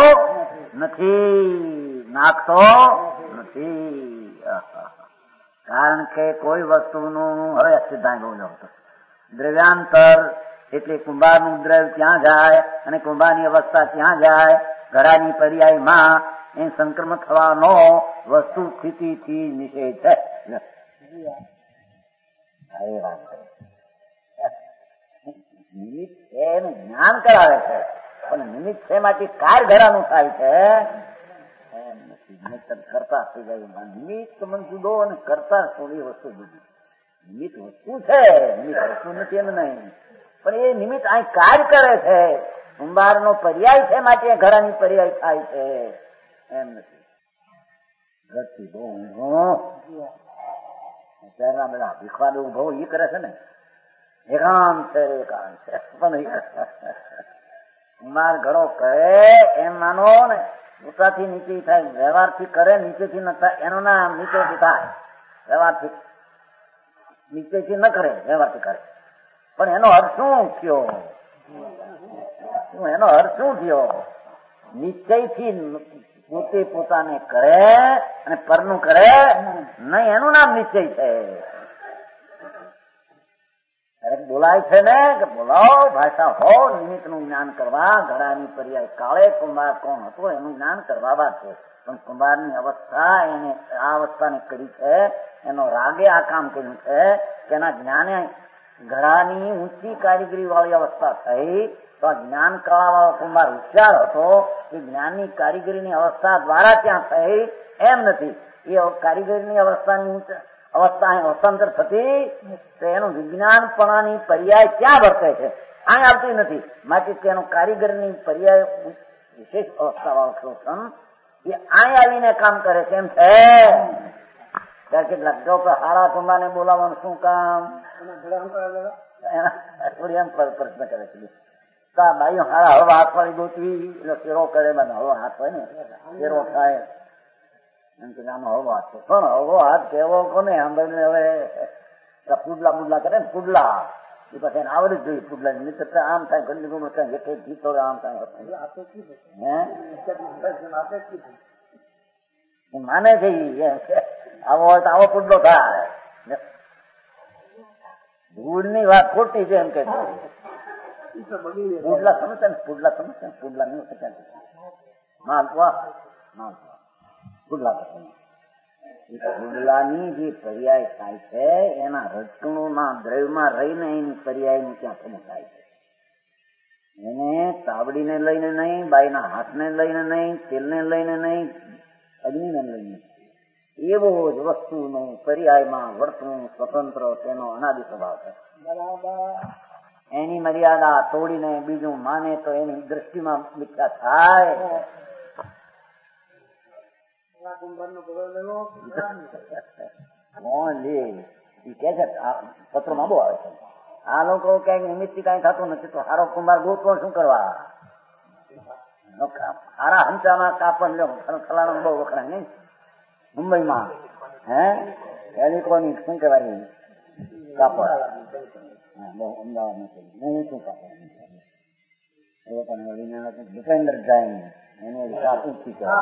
B: નથી, નાખતો નથી. કારણ કે કોઈ વસ્તુનું હવે સિદ્ધાંત બોલો હતો દ્રવ્યાંતર એટલે કુંભારનું દ્રવ્ય ત્યાં જાય અને કુંભારની અવસ્થા ત્યાં જાય. ઘડાની પર્યાયમાં એ સંક્રમણ થવાનો વસ્તુ સ્થિતિથી નિષેધ છે. નિમિત્ત છે એનું જ્ઞાન કરાવે છે પણ નિમિત્ત છે માટે કાર ઘડાનું થાય છે એમ નથી. નિમિત્ત કરતા થઈ જાય. નિમિત્ત મન જુદો અને કરતા થોડી વસ્તુ જુદી. નિમિત્ત વસ્તુ છે, નિમિત્ત વસ્તુ નથી એમ નહીં, પણ એ નિમિત્ત અહીં કાર્ય કરે છે. કુંભાર નો પર્યાય છે માટે ઘડાની પર્યાય થાય છે એમ નથી. ઘરથી બહુ ઊંઘો અત્યારના બધા ભીખવાદ ઉભો એ કરે છે ને એકાંત છે એકાંત છે પણ કુંભાર ઘડો કરે એમ માનો ને ઊંચાથી નીચે થાય. વ્યવહારથી કરે નીચેથી ન થાય એનું નામ નીચેથી થાય. વ્યવહારથી નીચેથી ન કરે વ્યવહારથી કરે પણ એનો અર્થ શું થયો? એનો અર્થ શું થયો? નિશ્ચયથી પોતે પોતાને કરે અને પરનું કરે નહીં એનું નામ નિશ્ચય છે. બોલાય છે ને કે બોલાવો ભાષા હો નિમિત્ત નું જ્ઞાન કરવા. ઘડાની પર્યાય કાળે કુંભાર કોણ હતો એનું જ્ઞાન કરવા વાત છે પણ કુંભારની અવસ્થા એને આ અવસ્થાને કરી છે. એનો રાગે આ કામ કર્યું છે કે એના જ્ઞાને ઘડાની ઊંચી કારીગરી વાળી અવસ્થા થઈ તો આ જ્ઞાન કળા વાળો કુંભાર હોશિયાર હતો એ જ્ઞાનની કારીગરીની અવસ્થા દ્વારા ત્યાં થઈ એમ નથી. એ કારીગરીની અવસ્થાની અવસ્થા અહીં અવસ્થાંતર થતી તો એનું વિજ્ઞાનપણાની પર્યાય ક્યાં વર્તે છે? અહીં આવતી નથી. માટે તેનું કારીગરની પર્યાય વિશેષ અવસ્થા વાળો શોષણ એ અહીં આવીને કામ કરે છે એમ છે. ત્યારે કેટલાક જો કે હારા કુંભારને બોલાવવાનું શું કામ? પ્રશ્ન કરે છે ભાઈઓ હારા હળવા હાથ વાળી ગોતવી એટલે શેરો કરે બધા હળવા હાથ હોય ને શેરો થાય એમ કે આનો હળવો હાથ છે. પણ હળવો હાથ કેવો કોને સાંભળીને હવે પુડલા પુડલા કરે ને પુડલા એ પછી એને આવડે જ જોઈએ પુડલા ની મિત્ર આમ થાય ઘણી હેઠે જીતો આમ થાય હે માને છે આવો હોય તો આવો પુડલો થાય. ભૂલ ની વાત ખોટી છે એમ કે પુડલા સમજે ને પુડલા સમજે ને પુડલા નહીં શકે માલપુઆ માલપુઆ પુડલા પુડલાની જે પર્યાય થાય છે એના રજકણોના દ્રવ્યમાં રહીને એની પર્યાયની ત્યાં સમજ થાય છે. એને તાવડીને લઈને નહીં, બાઈના હાથને લઈને નહીં, તેલને લઈને નહીં, અગ્નિને લઈને એવો જ વસ્તુનો પર્યાયમાં વર્તવું સ્વતંત્ર તેનો અનાદિ સ્વભાવ છે. એની મર્યાદા તોડીને બીજું માને તો એની દ્રષ્ટિમાં મિથ્યા થાય. કોણ લે એ કે છે પત્રમાં બહુ આવે છે. આ લોકો ક્યાંક નિમિત્તથી કઈ થતું નથી તો હારો કુંભાર ગોતવો શું કરવા? હારા હંચામાં કાપડ લ્યો ખલાણો બહુ વખણાય નહીં મુંબઈમાં હે એલિકોની શું કહેવાય કાપડ બહુ અમદાવાદ નથી શું કાપડ ડિફેન્ડર જાય એને કાપ ઊંચી કન્યા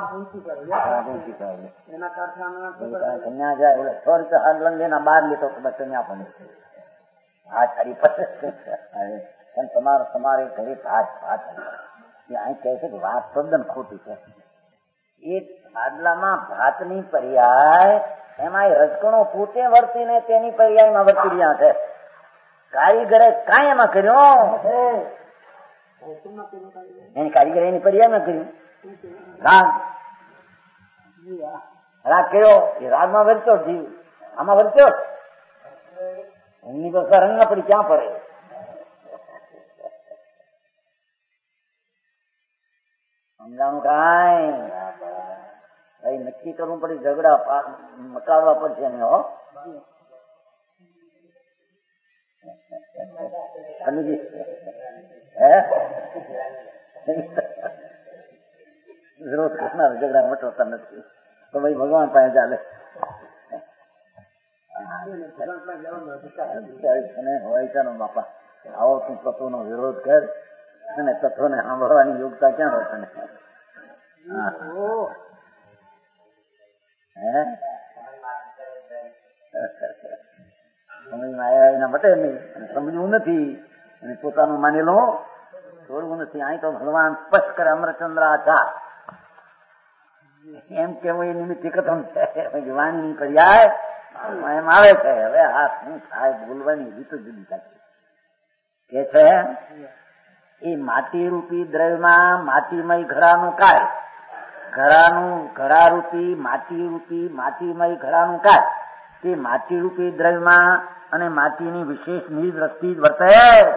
B: જાય એટલે સો રીતે હાથ લંગેના બાર લીધો તો કન્યા પણ આ તારી પણ તમારે તમારે ઘરે ભાત ભાત અહીં કહે છે કે વાત તદ્દન ખોટી છે. એ આદલામાં ભાતની પર્યાય એમાં રજકણો પોતે વર્તીને તેની પર્યાયમાં વર્તી રહ્યા છે. કારીગરે કાંઈ એમાં કર્યો એની કારીગરે એની પર્યાયમાં કર્યું રાગ રાગ કર્યો એ રાગમાં વર્ત્યો જીવ આમાં વર્ત્યો એમની તો રંગ પડી ક્યાં પડે? સમજાણું કાંઈ નક્કી કરવું પડે ઝઘડા મટાડવા પડશે ને હો. વિરોધ કરનાર ઝઘડા મટતા નથી તો ભાઈ ભગવાન પાસે ચાલે હોય છે ને બાપા. આવો તું તત્વો નો વિરોધ કર અને તત્વો ને સાંભળવાની યોગ્યતા ક્યાં હોય તને? એના મટે નહીં સમજવું નથી અને પોતાનું માનેલો છોડવું નથી. અહીં તો ભગવાન સ્પષ્ટ કરે અમરચંદ્રાચાર એમ કેવું એ નિમિત્તે કથમ છે વાણીની પર્યાય એમ આવે છે. હવે આ શું થાય બોલવાની રીત જુદી થાય કે છે એ માટી રૂપી દ્રવ્યમાં માટીમય ઘડાનું કાય ઘડાનું ઘડારૂપી માટી રૂપી માટીમય ઘડાનું કાય તે માટી રૂપી દ્રવ્યમાં અને માટીની વિશેષ નિજ દ્રષ્ટિ જ વર્તે.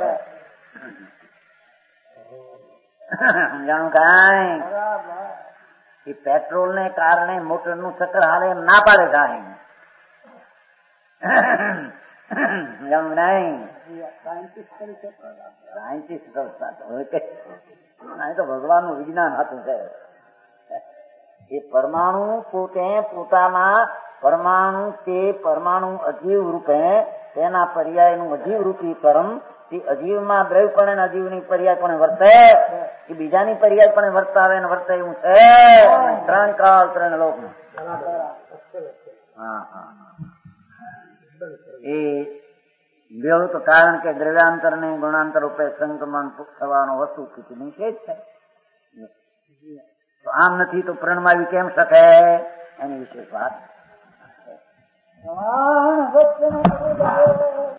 B: સમજાણું કાંઈ? એ પેટ્રોલ ને કારણે મોટર નું ચક્કર હાલે એમ ના પાડે કાંઈ સમજાણું નહીં? સાયન્ટિસ્ટ તો ભગવાન નું વિજ્ઞાન હતું છે. એ પરમાણુ પોતે પોતાના પરમાણુ તે પરમાણુ અજીવ રૂપે તેના પર્યાયનું અજીવ રૂપી પરમ તે અજીવમાં દ્રવ્ય પણ અજીવની પર્યાય પણ વર્તે એ બીજાની પર્યાય પણ વર્તાવે ને વર્તે એવું છે. ત્રણ કાળ ત્રણ લોક હા હા એ વ્યવત કારણ કે દ્રવ્યાંતર ને ગુણાંતર રૂપે સંક્રમણ થવાનો વસ્તુ સ્થિતિ નિષેધ છે. તો આમ નથી તો પ્રણમાવી કેમ શકે એની વિશેષ વાત